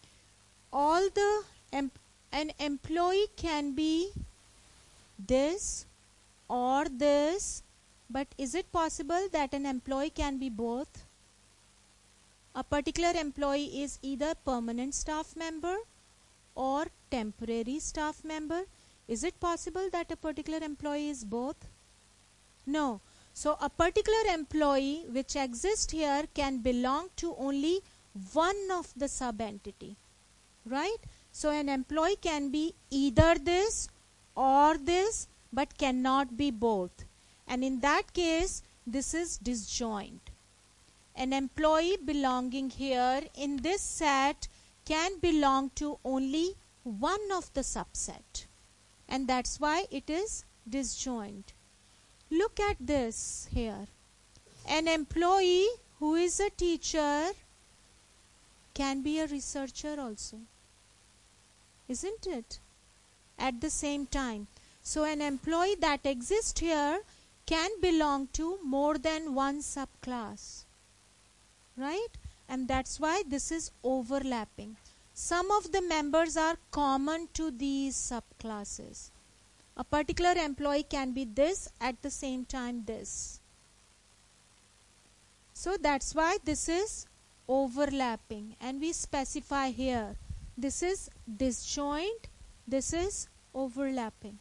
An employee can be this or this, but is it possible that an employee can be both? A particular employee is either permanent staff member or temporary staff member. Is it possible that a particular employee is both? No. So a particular employee which exists here can belong to only one of the sub-entity, right? So an employee can be either this or this, but cannot be both. And in that case, this is disjoint. An employee belonging here in this set can belong to only one of the subset. And that's why it is disjoint. Look at this here. An employee who is a teacher can be a researcher also, isn't it? At the same time. So an employee that exists here can belong to more than one subclass, right? And that's why this is overlapping. Some of the members are common to these subclasses. A particular employee can be this, at the same time this. So that's why this is overlapping, and we specify here this is disjoint, this is overlapping.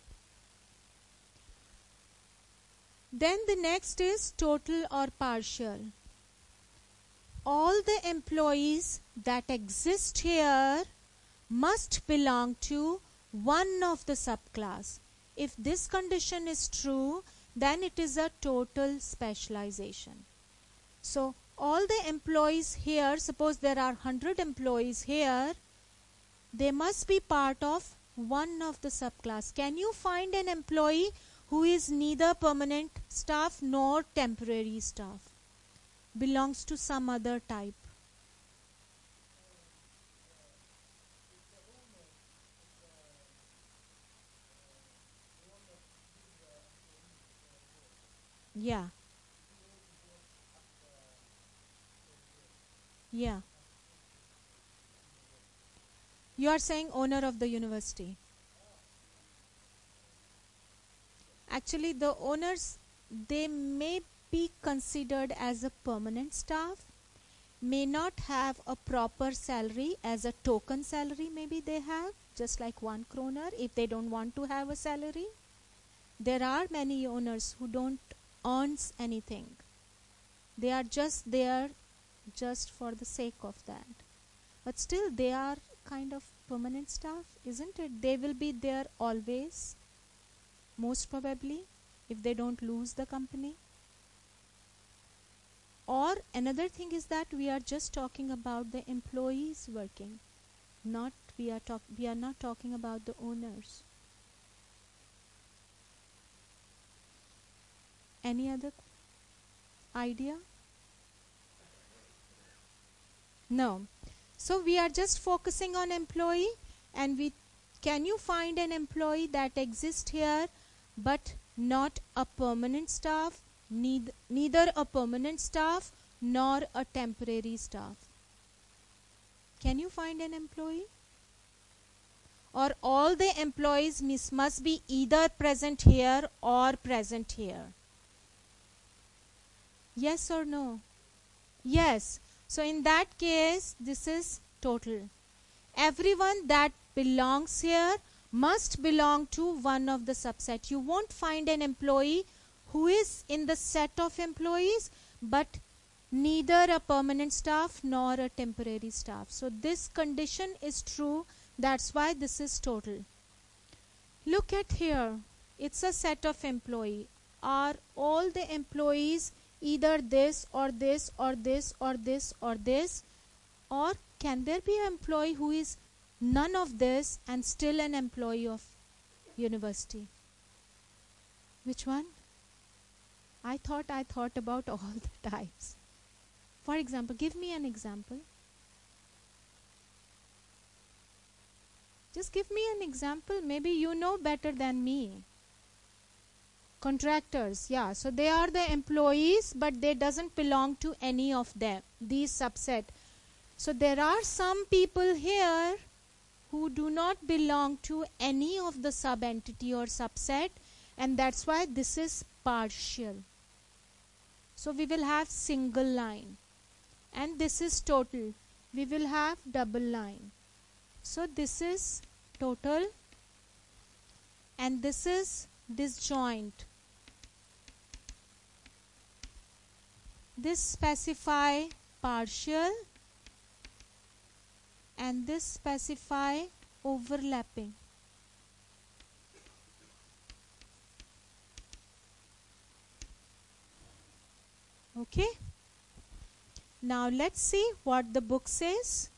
Then the next is total or partial. All the employees that exist here must belong to one of the subclass. If this condition is true, then it is a total specialization. So all the employees here, suppose there are 100 employees here, they must be part of one of the subclass. Can you find an employee who is neither permanent staff nor temporary staff, belongs to some other type? Yeah. Yeah. You are saying owner of the university. Actually, the owners, they may be considered as a permanent staff, may not have a proper salary, as a token salary maybe they have, just like 1 kroner if they don't want to have a salary. There are many owners who don't earn anything. They are just there just for the sake of that. But still they are kind of permanent staff, isn't it? They will be there always, most probably, if they don't lose the company. Or another thing is that we are just talking about the employees working, not we are not talking about the owners. Any other idea? No. So we are just focusing on employee, and can you find an employee that exists here but not a permanent staff, neither a permanent staff nor a temporary staff. Can you find an employee? Or all the employees must be either present here or present here? Yes or no? Yes. So in that case, this is total. Everyone that belongs here must belong to one of the subset. You won't find an employee who is in the set of employees but neither a permanent staff nor a temporary staff. So this condition is true. That's why this is total. Look at here. It's a set of employee. Are all the employees either this or this or this or this or this? Or can there be an employee who is none of this and still an employee of university? Which one? I thought about all the types. For example, give me an example. Just give me an example. Maybe you know better than me. Contractors, yeah. So they are the employees, but they doesn't belong to any of them, these subset. So there are some people here who do not belong to any of the sub-entity or subset, and that's why this is partial. So we will have single line. And this is total. We will have double line. So this is total and this is disjoint. This specify partial and this specify overlapping. Okay. Now let's see what the book says.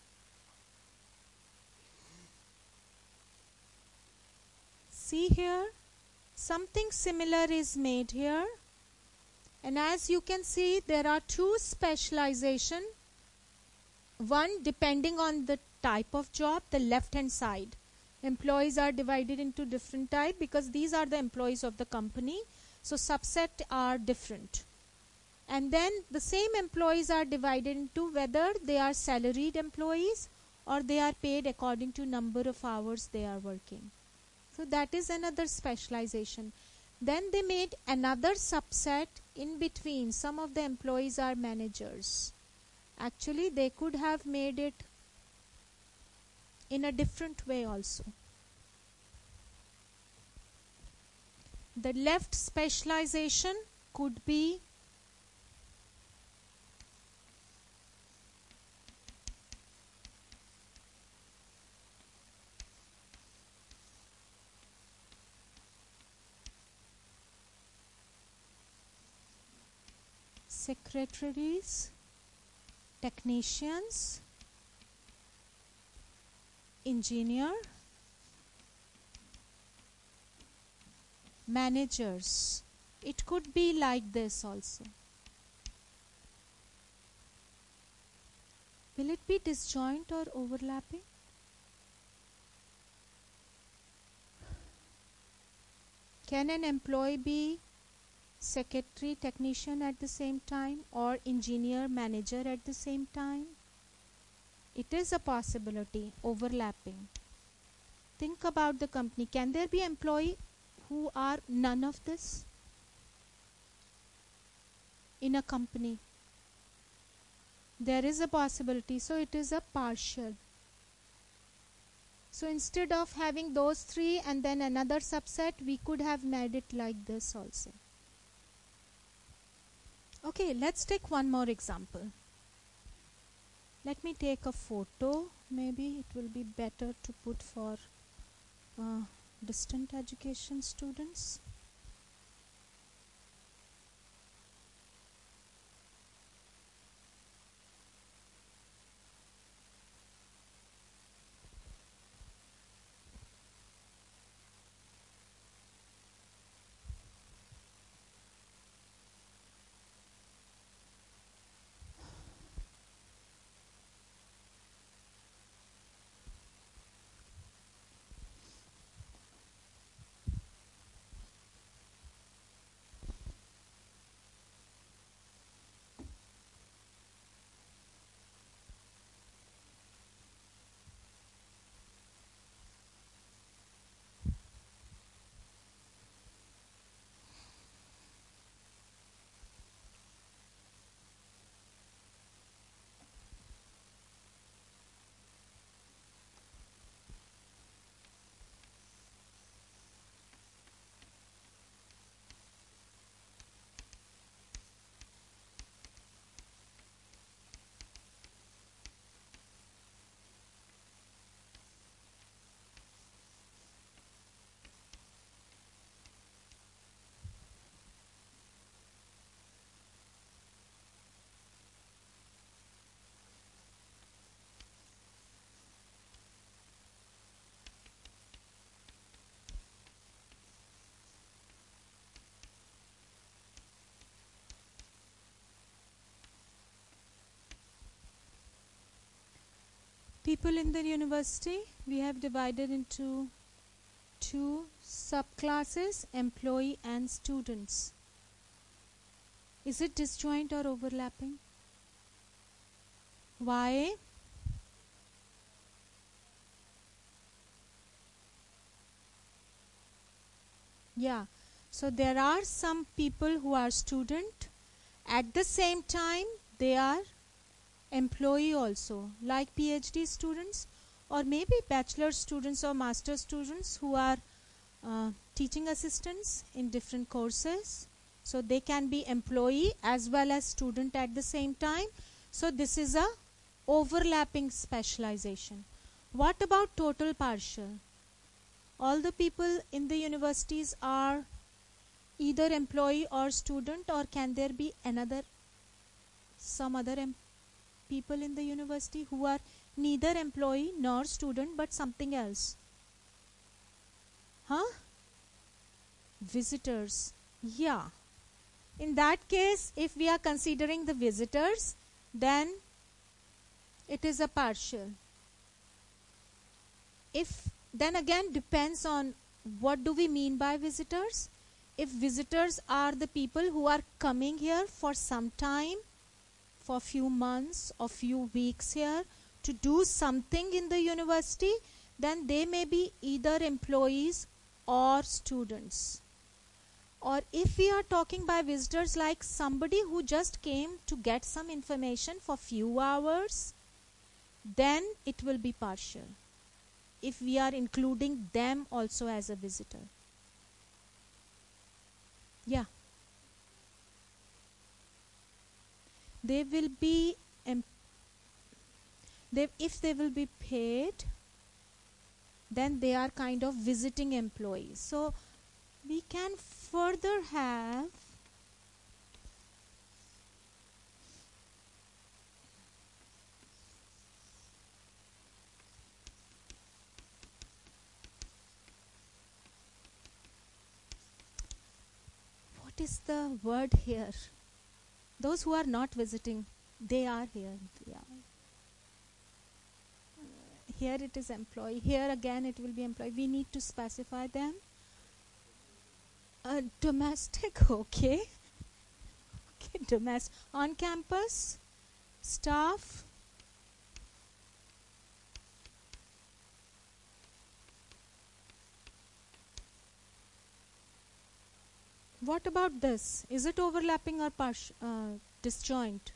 See here, something similar is made here. And as you can see, there are two specialization. One depending on the type of job, the left hand side. Employees are divided into different type because these are the employees of the company. So subset are different. And then the same employees are divided into whether they are salaried employees or they are paid according to number of hours they are working. So that is another specialization. Then they made another subset in between. Some of the employees are managers. Actually, they could have made it in a different way also. The left specialization could be secretaries, technicians, engineer, managers. It could be like this also. Will it be disjoint or overlapping? Can an employee be secretary, technician at the same time or engineer, manager at the same time? It is a possibility, overlapping. Think about the company. Can there be employee who are none of this in a company? There is a possibility, so it is a partial. So instead of having those three and then another subset, we could have made it like this also. Okay, let's take one more example. Let me take a photo. Maybe it will be better to put for distant education students. People in the university, we have divided into two subclasses, employee and students. Is it disjoint or overlapping? Why? Yeah, so there are some people who are student, at the same time they are employee also, like PhD students or maybe bachelor students or master students who are teaching assistants in different courses. So they can be employee as well as student at the same time. So this is a overlapping specialization. What about total partial? All the people in the universities are either employee or student, or can there be some other people in the university who are neither employee nor student but something else? Huh? Visitors. Yeah. In that case, if we are considering the visitors, then it is a partial. Then again depends on what do we mean by visitors. If visitors are the people who are coming here for some time, for few months or few weeks here to do something in the university, then they may be either employees or students. Or if we are talking by visitors like somebody who just came to get some information for few hours, then it will be partial, if we are including them also as a visitor. Yeah. They will be, if they will be paid, then they are kind of visiting employees. So we can further have what is the word here? Those who are not visiting, they are here. Yeah. Here it is employee. Here again it will be employee. We need to specify them. Domestic, okay. Okay, domestic. On campus, staff. What about this? Is it overlapping or disjoint?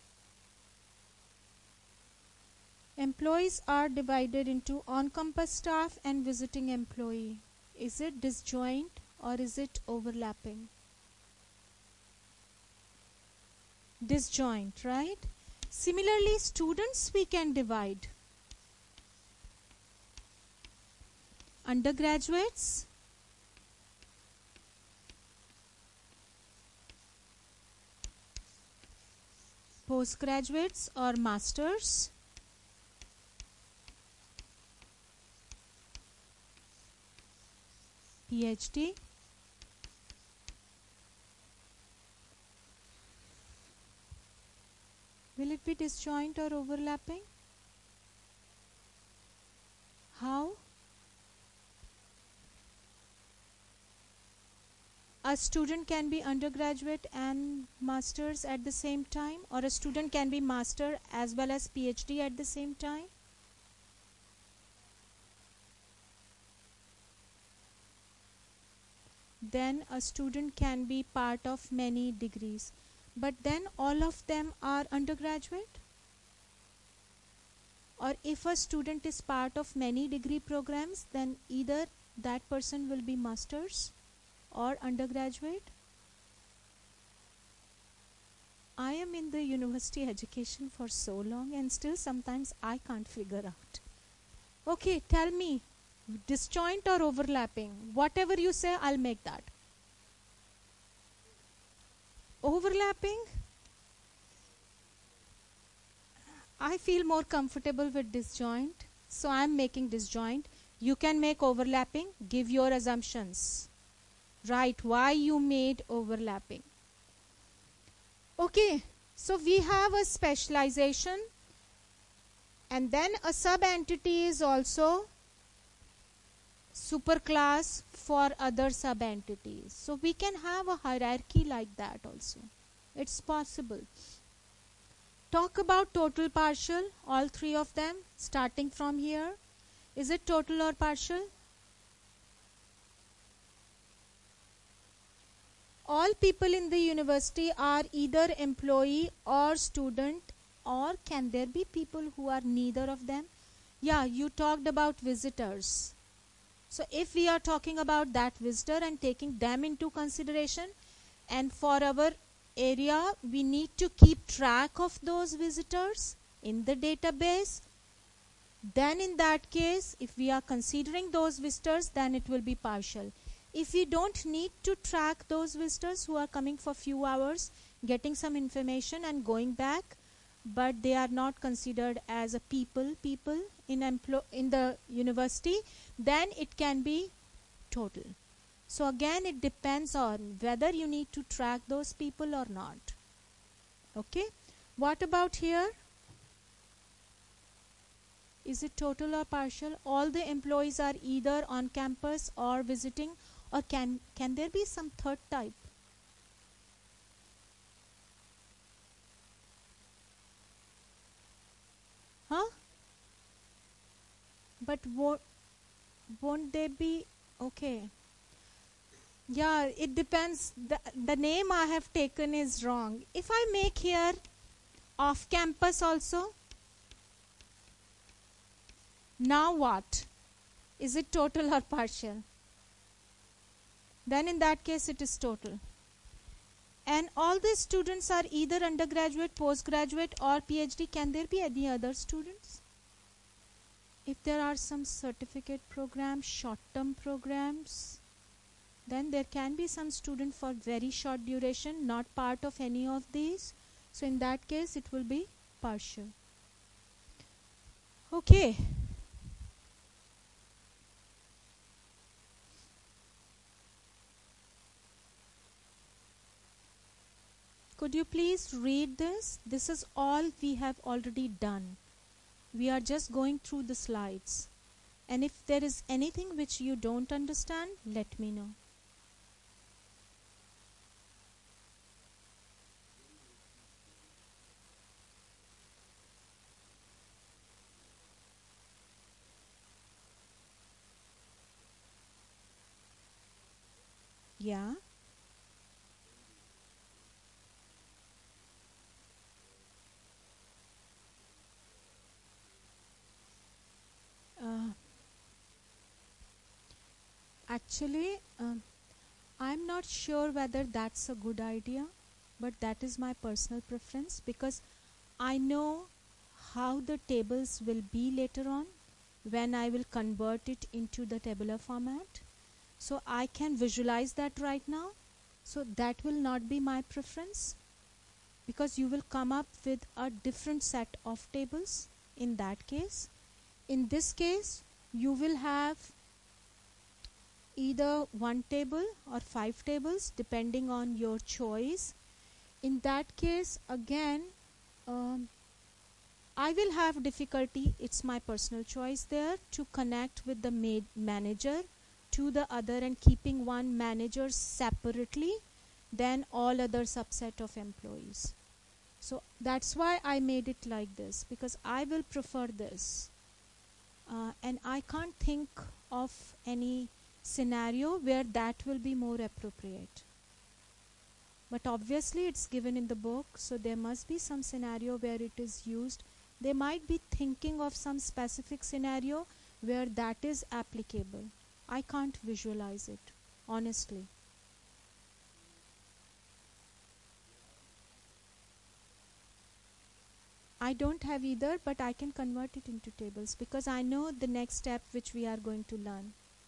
Employees are divided into on-campus staff and visiting employee. Is it disjoint or is it overlapping? Disjoint, right? Similarly, students we can divide. Undergraduates, postgraduates or masters, PhD, will it be disjoint or overlapping? How? A student can be undergraduate and masters at the same time, or a student can be master as well as PhD at the same time. Then a student can be part of many degrees, but then all of them are undergraduate. Or if a student is part of many degree programs, then either that person will be masters or undergraduate. I am in the university education for so long and still sometimes I can't figure out. Okay, tell me, disjoint or overlapping? Whatever you say, I'll make that. Overlapping? I feel more comfortable with disjoint, so I'm making disjoint. You can make overlapping. Give your assumptions. Write why you made overlapping. Okay, so we have a specialization And then a sub-entity is also superclass for other sub-entities. So we can have a hierarchy like that also. It's possible. Talk about total partial, all three of them, starting from here. Is it total or partial? All people in the university are either employee or student, or can there be people who are neither of them? Yeah, you talked about visitors. So if we are talking about that visitor and taking them into consideration, and for our area we need to keep track of those visitors in the database, then in that case, if we are considering those visitors, then it will be partial. If we don't need to track those visitors who are coming for few hours, getting some information and going back, but they are not considered as a people in the university, then it can be total. So again, it depends on whether you need to track those people or not. Okay, what about here? Is it total or partial? All the employees are either on campus or visiting, or can there be some third type? Huh? But won't they be okay? Yeah, it depends. The name I have taken is wrong. If I make here off campus also, now what? Is it total or partial? Then in that case it is total. And all the students are either undergraduate, postgraduate or PhD. Can there be any other students? If there are some certificate programs, short-term programs, then there can be some student for very short duration, not part of any of these. So in that case it will be partial. Okay. Could you please read this? This is all we have already done. We are just going through the slides. And if there is anything which you don't understand, let me know. Yeah. Actually, I'm not sure whether that's a good idea, but that is my personal preference, because I know how the tables will be later on when I will convert it into the tabular format. So I can visualize that right now. So that will not be my preference, because you will come up with a different set of tables in that case. In this case, you will have either one table or 5 tables depending on your choice. In that case, again, I will have difficulty, it's my personal choice there, to connect with the manager to the other and keeping one manager separately than all other subset of employees. So that's why I made it like this, because I will prefer this. And I can't think of any scenario where that will be more appropriate. But obviously it's given in the book, so there must be some scenario where it is used. They might be thinking of some specific scenario where that is applicable. I can't visualize it, honestly. I don't have either, but I can convert it into tables because I know the next step which we are going to learn.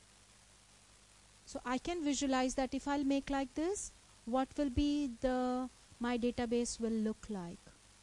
So I can visualize that if I'll make like this, what will be my database will look like.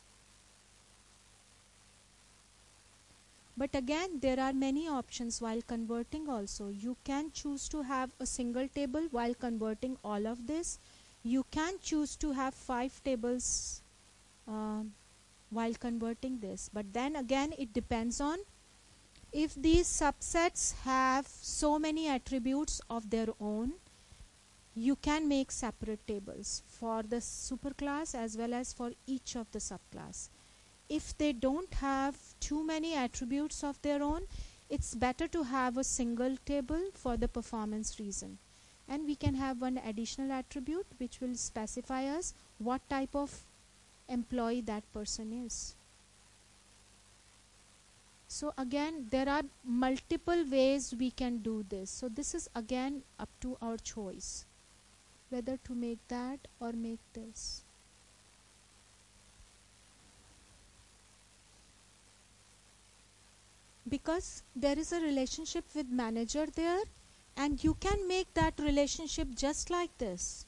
But again, there are many options while converting also. You can choose to have a single table while converting all of this. You can choose to have 5 tables while converting this. But then again, it depends on if these subsets have so many attributes of their own. You can make separate tables for the superclass as well as for each of the subclass. If they don't have too many attributes of their own, it's better to have a single table for the performance reason. And we can have one additional attribute which will specify us what type of employee that person is. So again, there are multiple ways we can do this. So this is again up to our choice, whether to make that or make this. Because there is a relationship with manager there, and you can make that relationship just like this.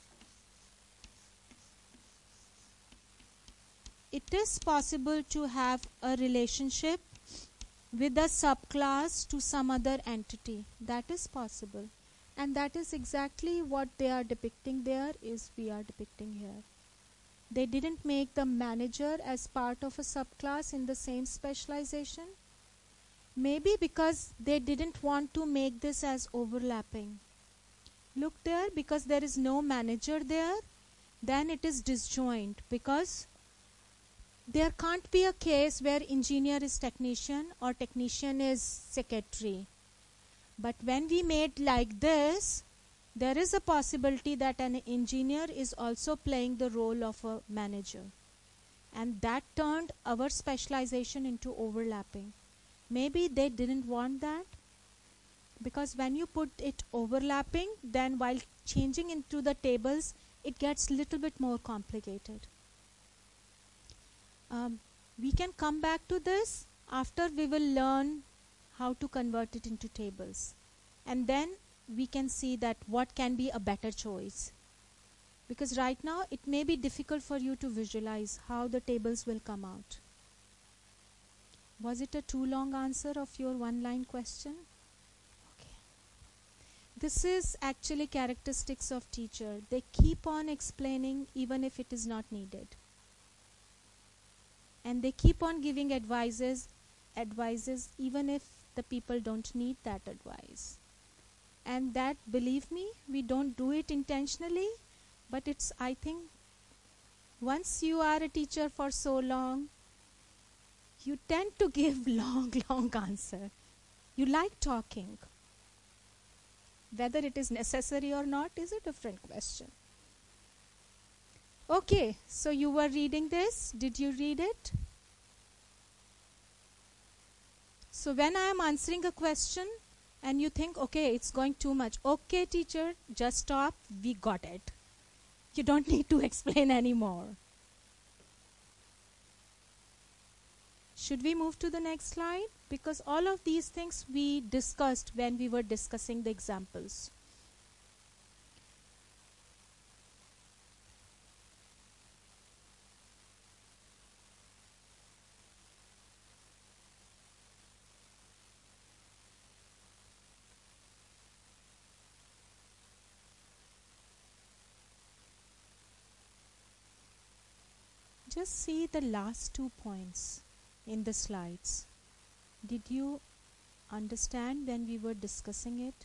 It is possible to have a relationship with a subclass to some other entity. That is possible. And that is exactly what they are depicting there is we are depicting here. They didn't make the manager as part of a subclass in the same specialization. Maybe because they didn't want to make this as overlapping. Look there, because there is no manager there, then it is disjoint, because there can't be a case where engineer is technician or technician is secretary. But when we made like this, there is a possibility that an engineer is also playing the role of a manager. And that turned our specialization into overlapping. Maybe they didn't want that, because when you put it overlapping, then while changing into the tables, it gets a little bit more complicated. We can come back to this after we will learn how to convert it into tables. And then we can see that what can be a better choice. Because right now it may be difficult for you to visualize how the tables will come out. Was it a too long answer of your one-line question? Okay. This is actually characteristics of teacher. They keep on explaining even if it is not needed. And they keep on giving advices even if the people don't need that advice. And that, believe me, we don't do it intentionally, but it's, I think, once you are a teacher for so long, you tend to give long answer. You like talking. Whether it is necessary or not is a different question. Okay, so you were reading this. Did you read it? So when I am answering a question and you think, okay, it's going too much. Okay, teacher, just stop. We got it. You don't need to explain anymore. Should we move to the next slide? Because all of these things we discussed when we were discussing the examples. Just see the last 2 points in the slides. Did you understand when we were discussing it?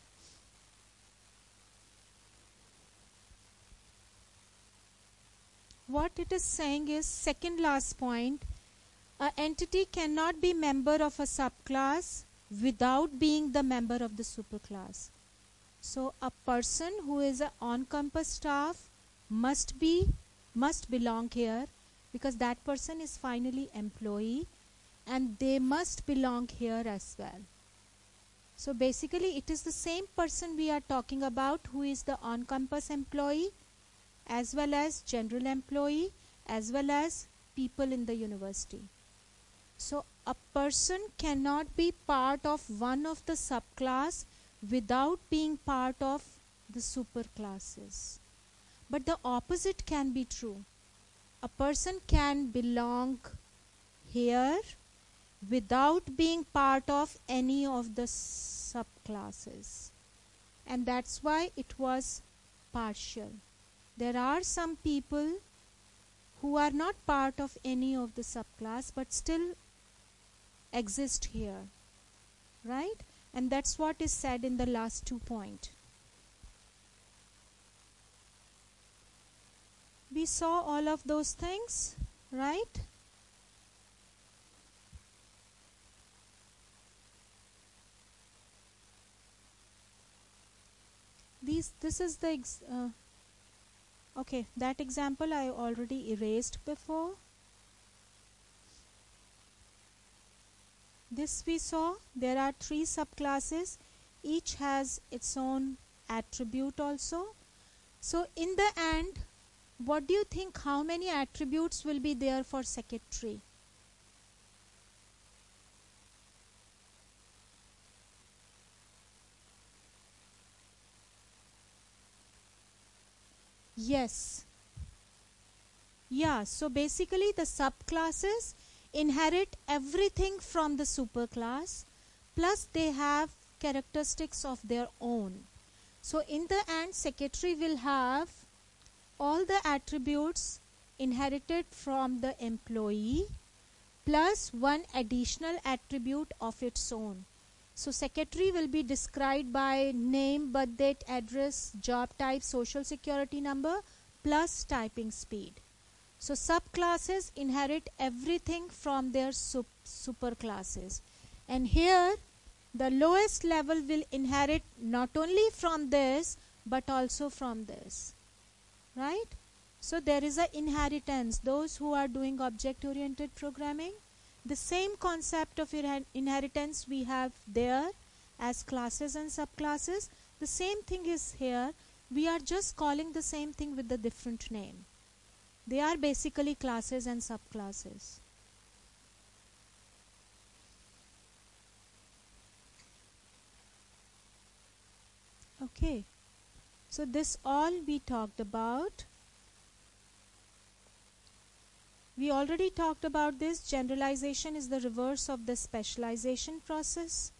What it is saying is, second last point, an entity cannot be member of a subclass without being the member of the superclass. So a person who is an on-campus staff must belong here, because that person is finally employee and they must belong here as well. So basically it is the same person we are talking about, who is the on-campus employee as well as general employee as well as people in the university. So a person cannot be part of one of the subclass without being part of the superclasses. But the opposite can be true. A person can belong here without being part of any of the subclasses. And that's why it was partial. There are some people who are not part of any of the subclass but still exist here, right? And that's what is said in the last 2 points. We saw all of those things, right? This is the okay, that example I already erased before. This we saw there are 3 subclasses, each has its own attribute also. So in the end, what do you think, how many attributes will be there for secretary? Yes. Yeah, so basically the subclasses inherit everything from the superclass, plus they have characteristics of their own. So in the end, secretary will have all the attributes inherited from the employee plus one additional attribute of its own. So secretary will be described by name, birth date, address, job type, social security number plus typing speed. So subclasses inherit everything from their superclasses. And here the lowest level will inherit not only from this but also from this. Right? So there is an inheritance. Those who are doing object-oriented programming, the same concept of inheritance we have there as classes and subclasses. The same thing is here. We are just calling the same thing with a different name. They are basically classes and subclasses. Okay. So this all we talked about. We already talked about this. Generalization is the reverse of the specialization process.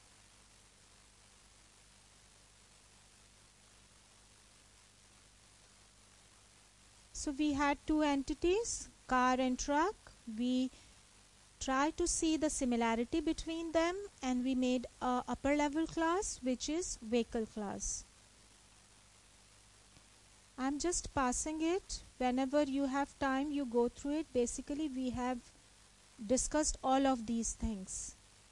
So we had 2 entities, car and truck. We tried to see the similarity between them and we made a upper level class which is vehicle class. I'm just passing it. Whenever you have time, you go through it. Basically, we have discussed all of these things.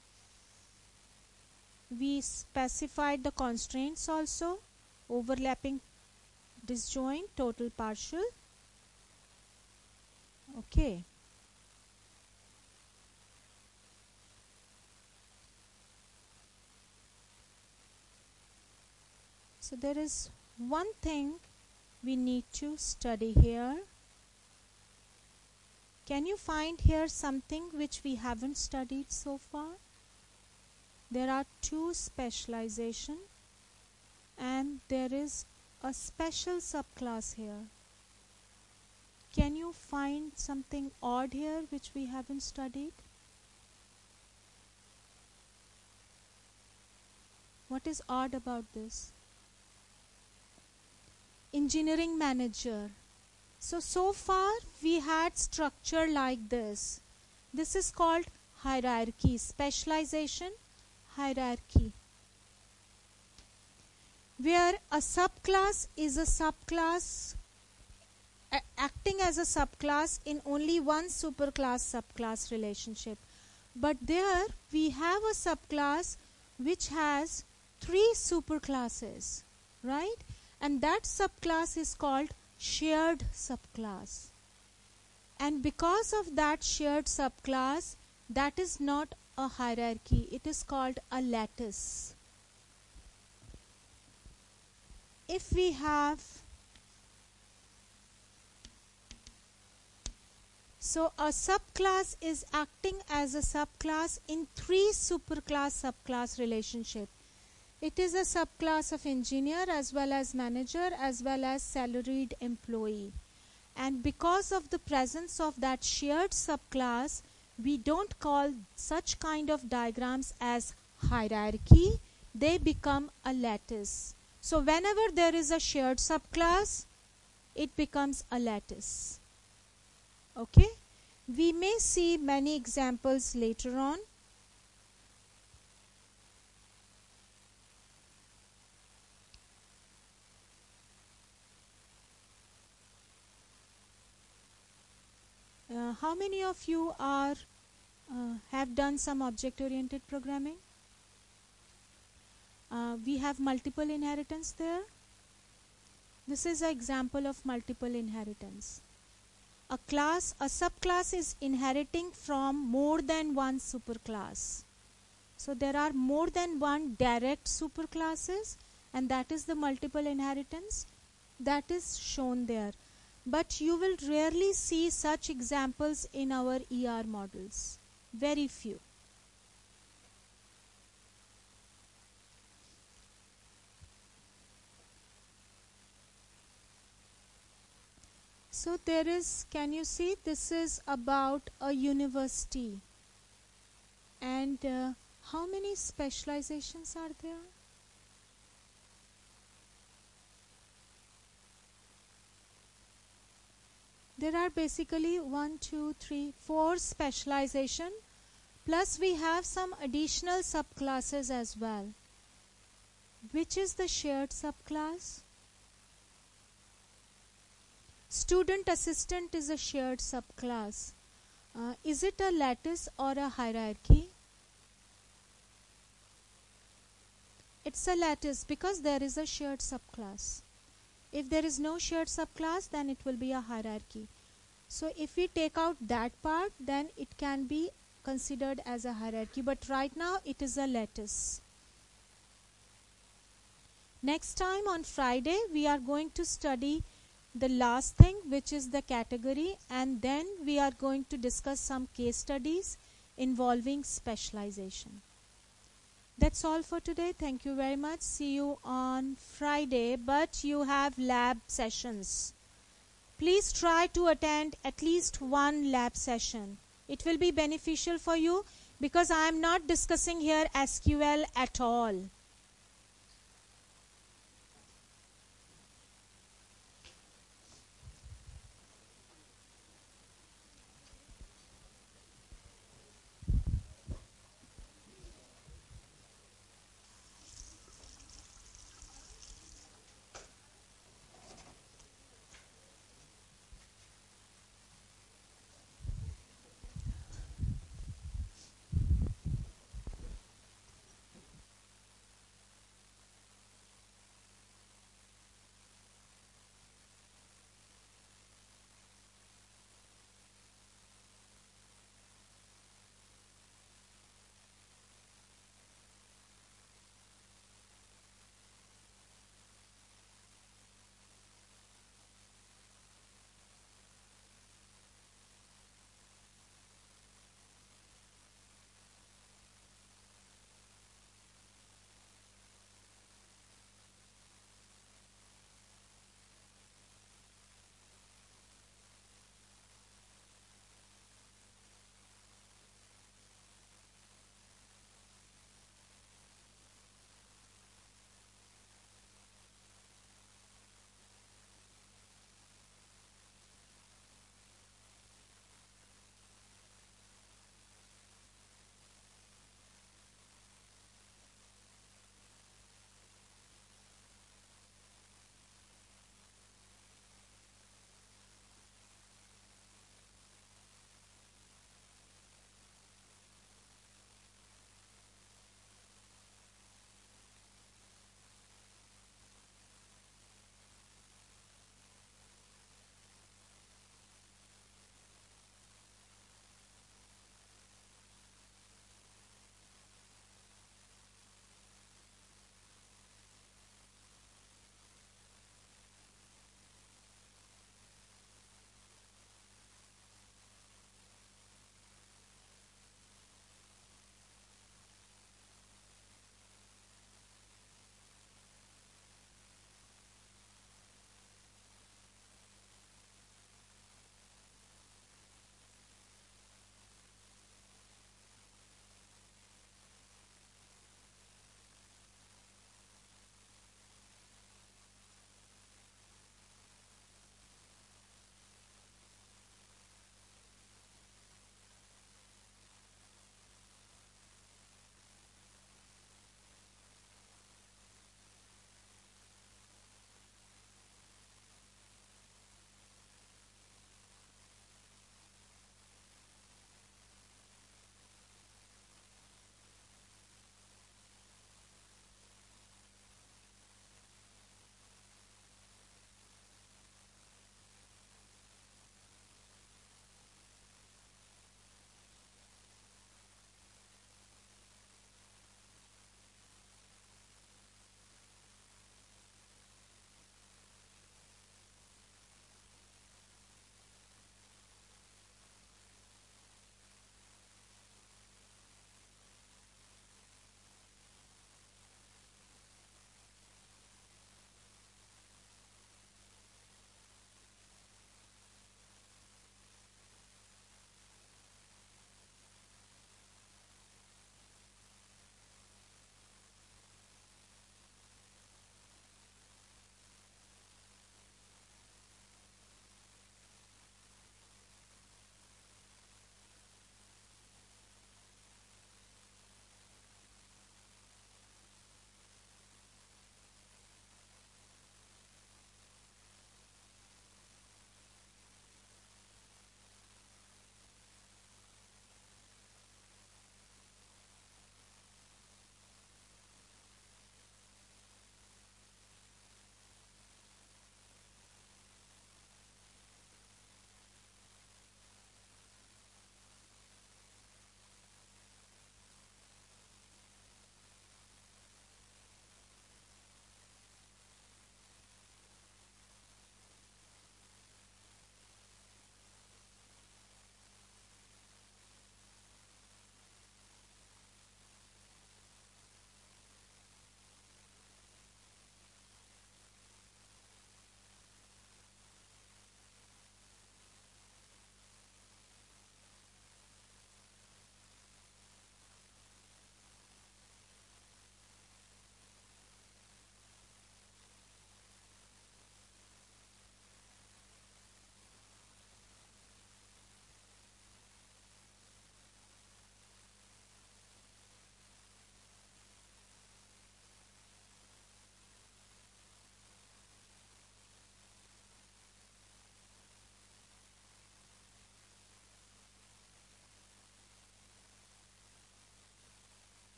We specified the constraints also. Overlapping, disjoint, total, partial. Okay. So there is one thing we need to study here. Can you find here something which we haven't studied so far? There are 2 specialization and there is a special subclass here. Can you find something odd here which we haven't studied? What is odd about this? Engineering manager. So far we had structure like this. This is called hierarchy, specialization, hierarchy. Where a subclass is a subclass acting as a subclass in only one superclass-subclass relationship. But there we have a subclass which has 3 superclasses, right? And that subclass is called shared subclass. And because of that shared subclass, that is not a hierarchy, it is called a lattice. If we have, so a subclass is acting as a subclass in 3 superclass-subclass relationship. It is a subclass of engineer as well as manager as well as salaried employee. And because of the presence of that shared subclass, we don't call such kind of diagrams as hierarchy. They become a lattice. So whenever there is a shared subclass, it becomes a lattice. Okay, we may see many examples later on. How many of you are have done some object-oriented programming? We have multiple inheritance there. This is an example of multiple inheritance. A subclass is inheriting from more than one superclass. So there are more than one direct superclasses, and that is the multiple inheritance that is shown there. But you will rarely see such examples in our ER models. Very few. So there is, can you see, this is about a university. And how many specializations are there? There are basically 1, 2, 3, 4 specialization, plus we have some additional subclasses as well. Which is the shared subclass? Student assistant is a shared subclass. Is it a lattice or a hierarchy? It's a lattice because there is a shared subclass. If there is no shared subclass, then it will be a hierarchy. So if we take out that part, then it can be considered as a hierarchy. But right now it is a lattice. Next time on Friday, we are going to study the last thing, which is the category, and then we are going to discuss some case studies involving specialization. That's all for today. Thank you very much. See you on Friday, but you have lab sessions. Please try to attend at least one lab session. It will be beneficial for you because I am not discussing here SQL at all.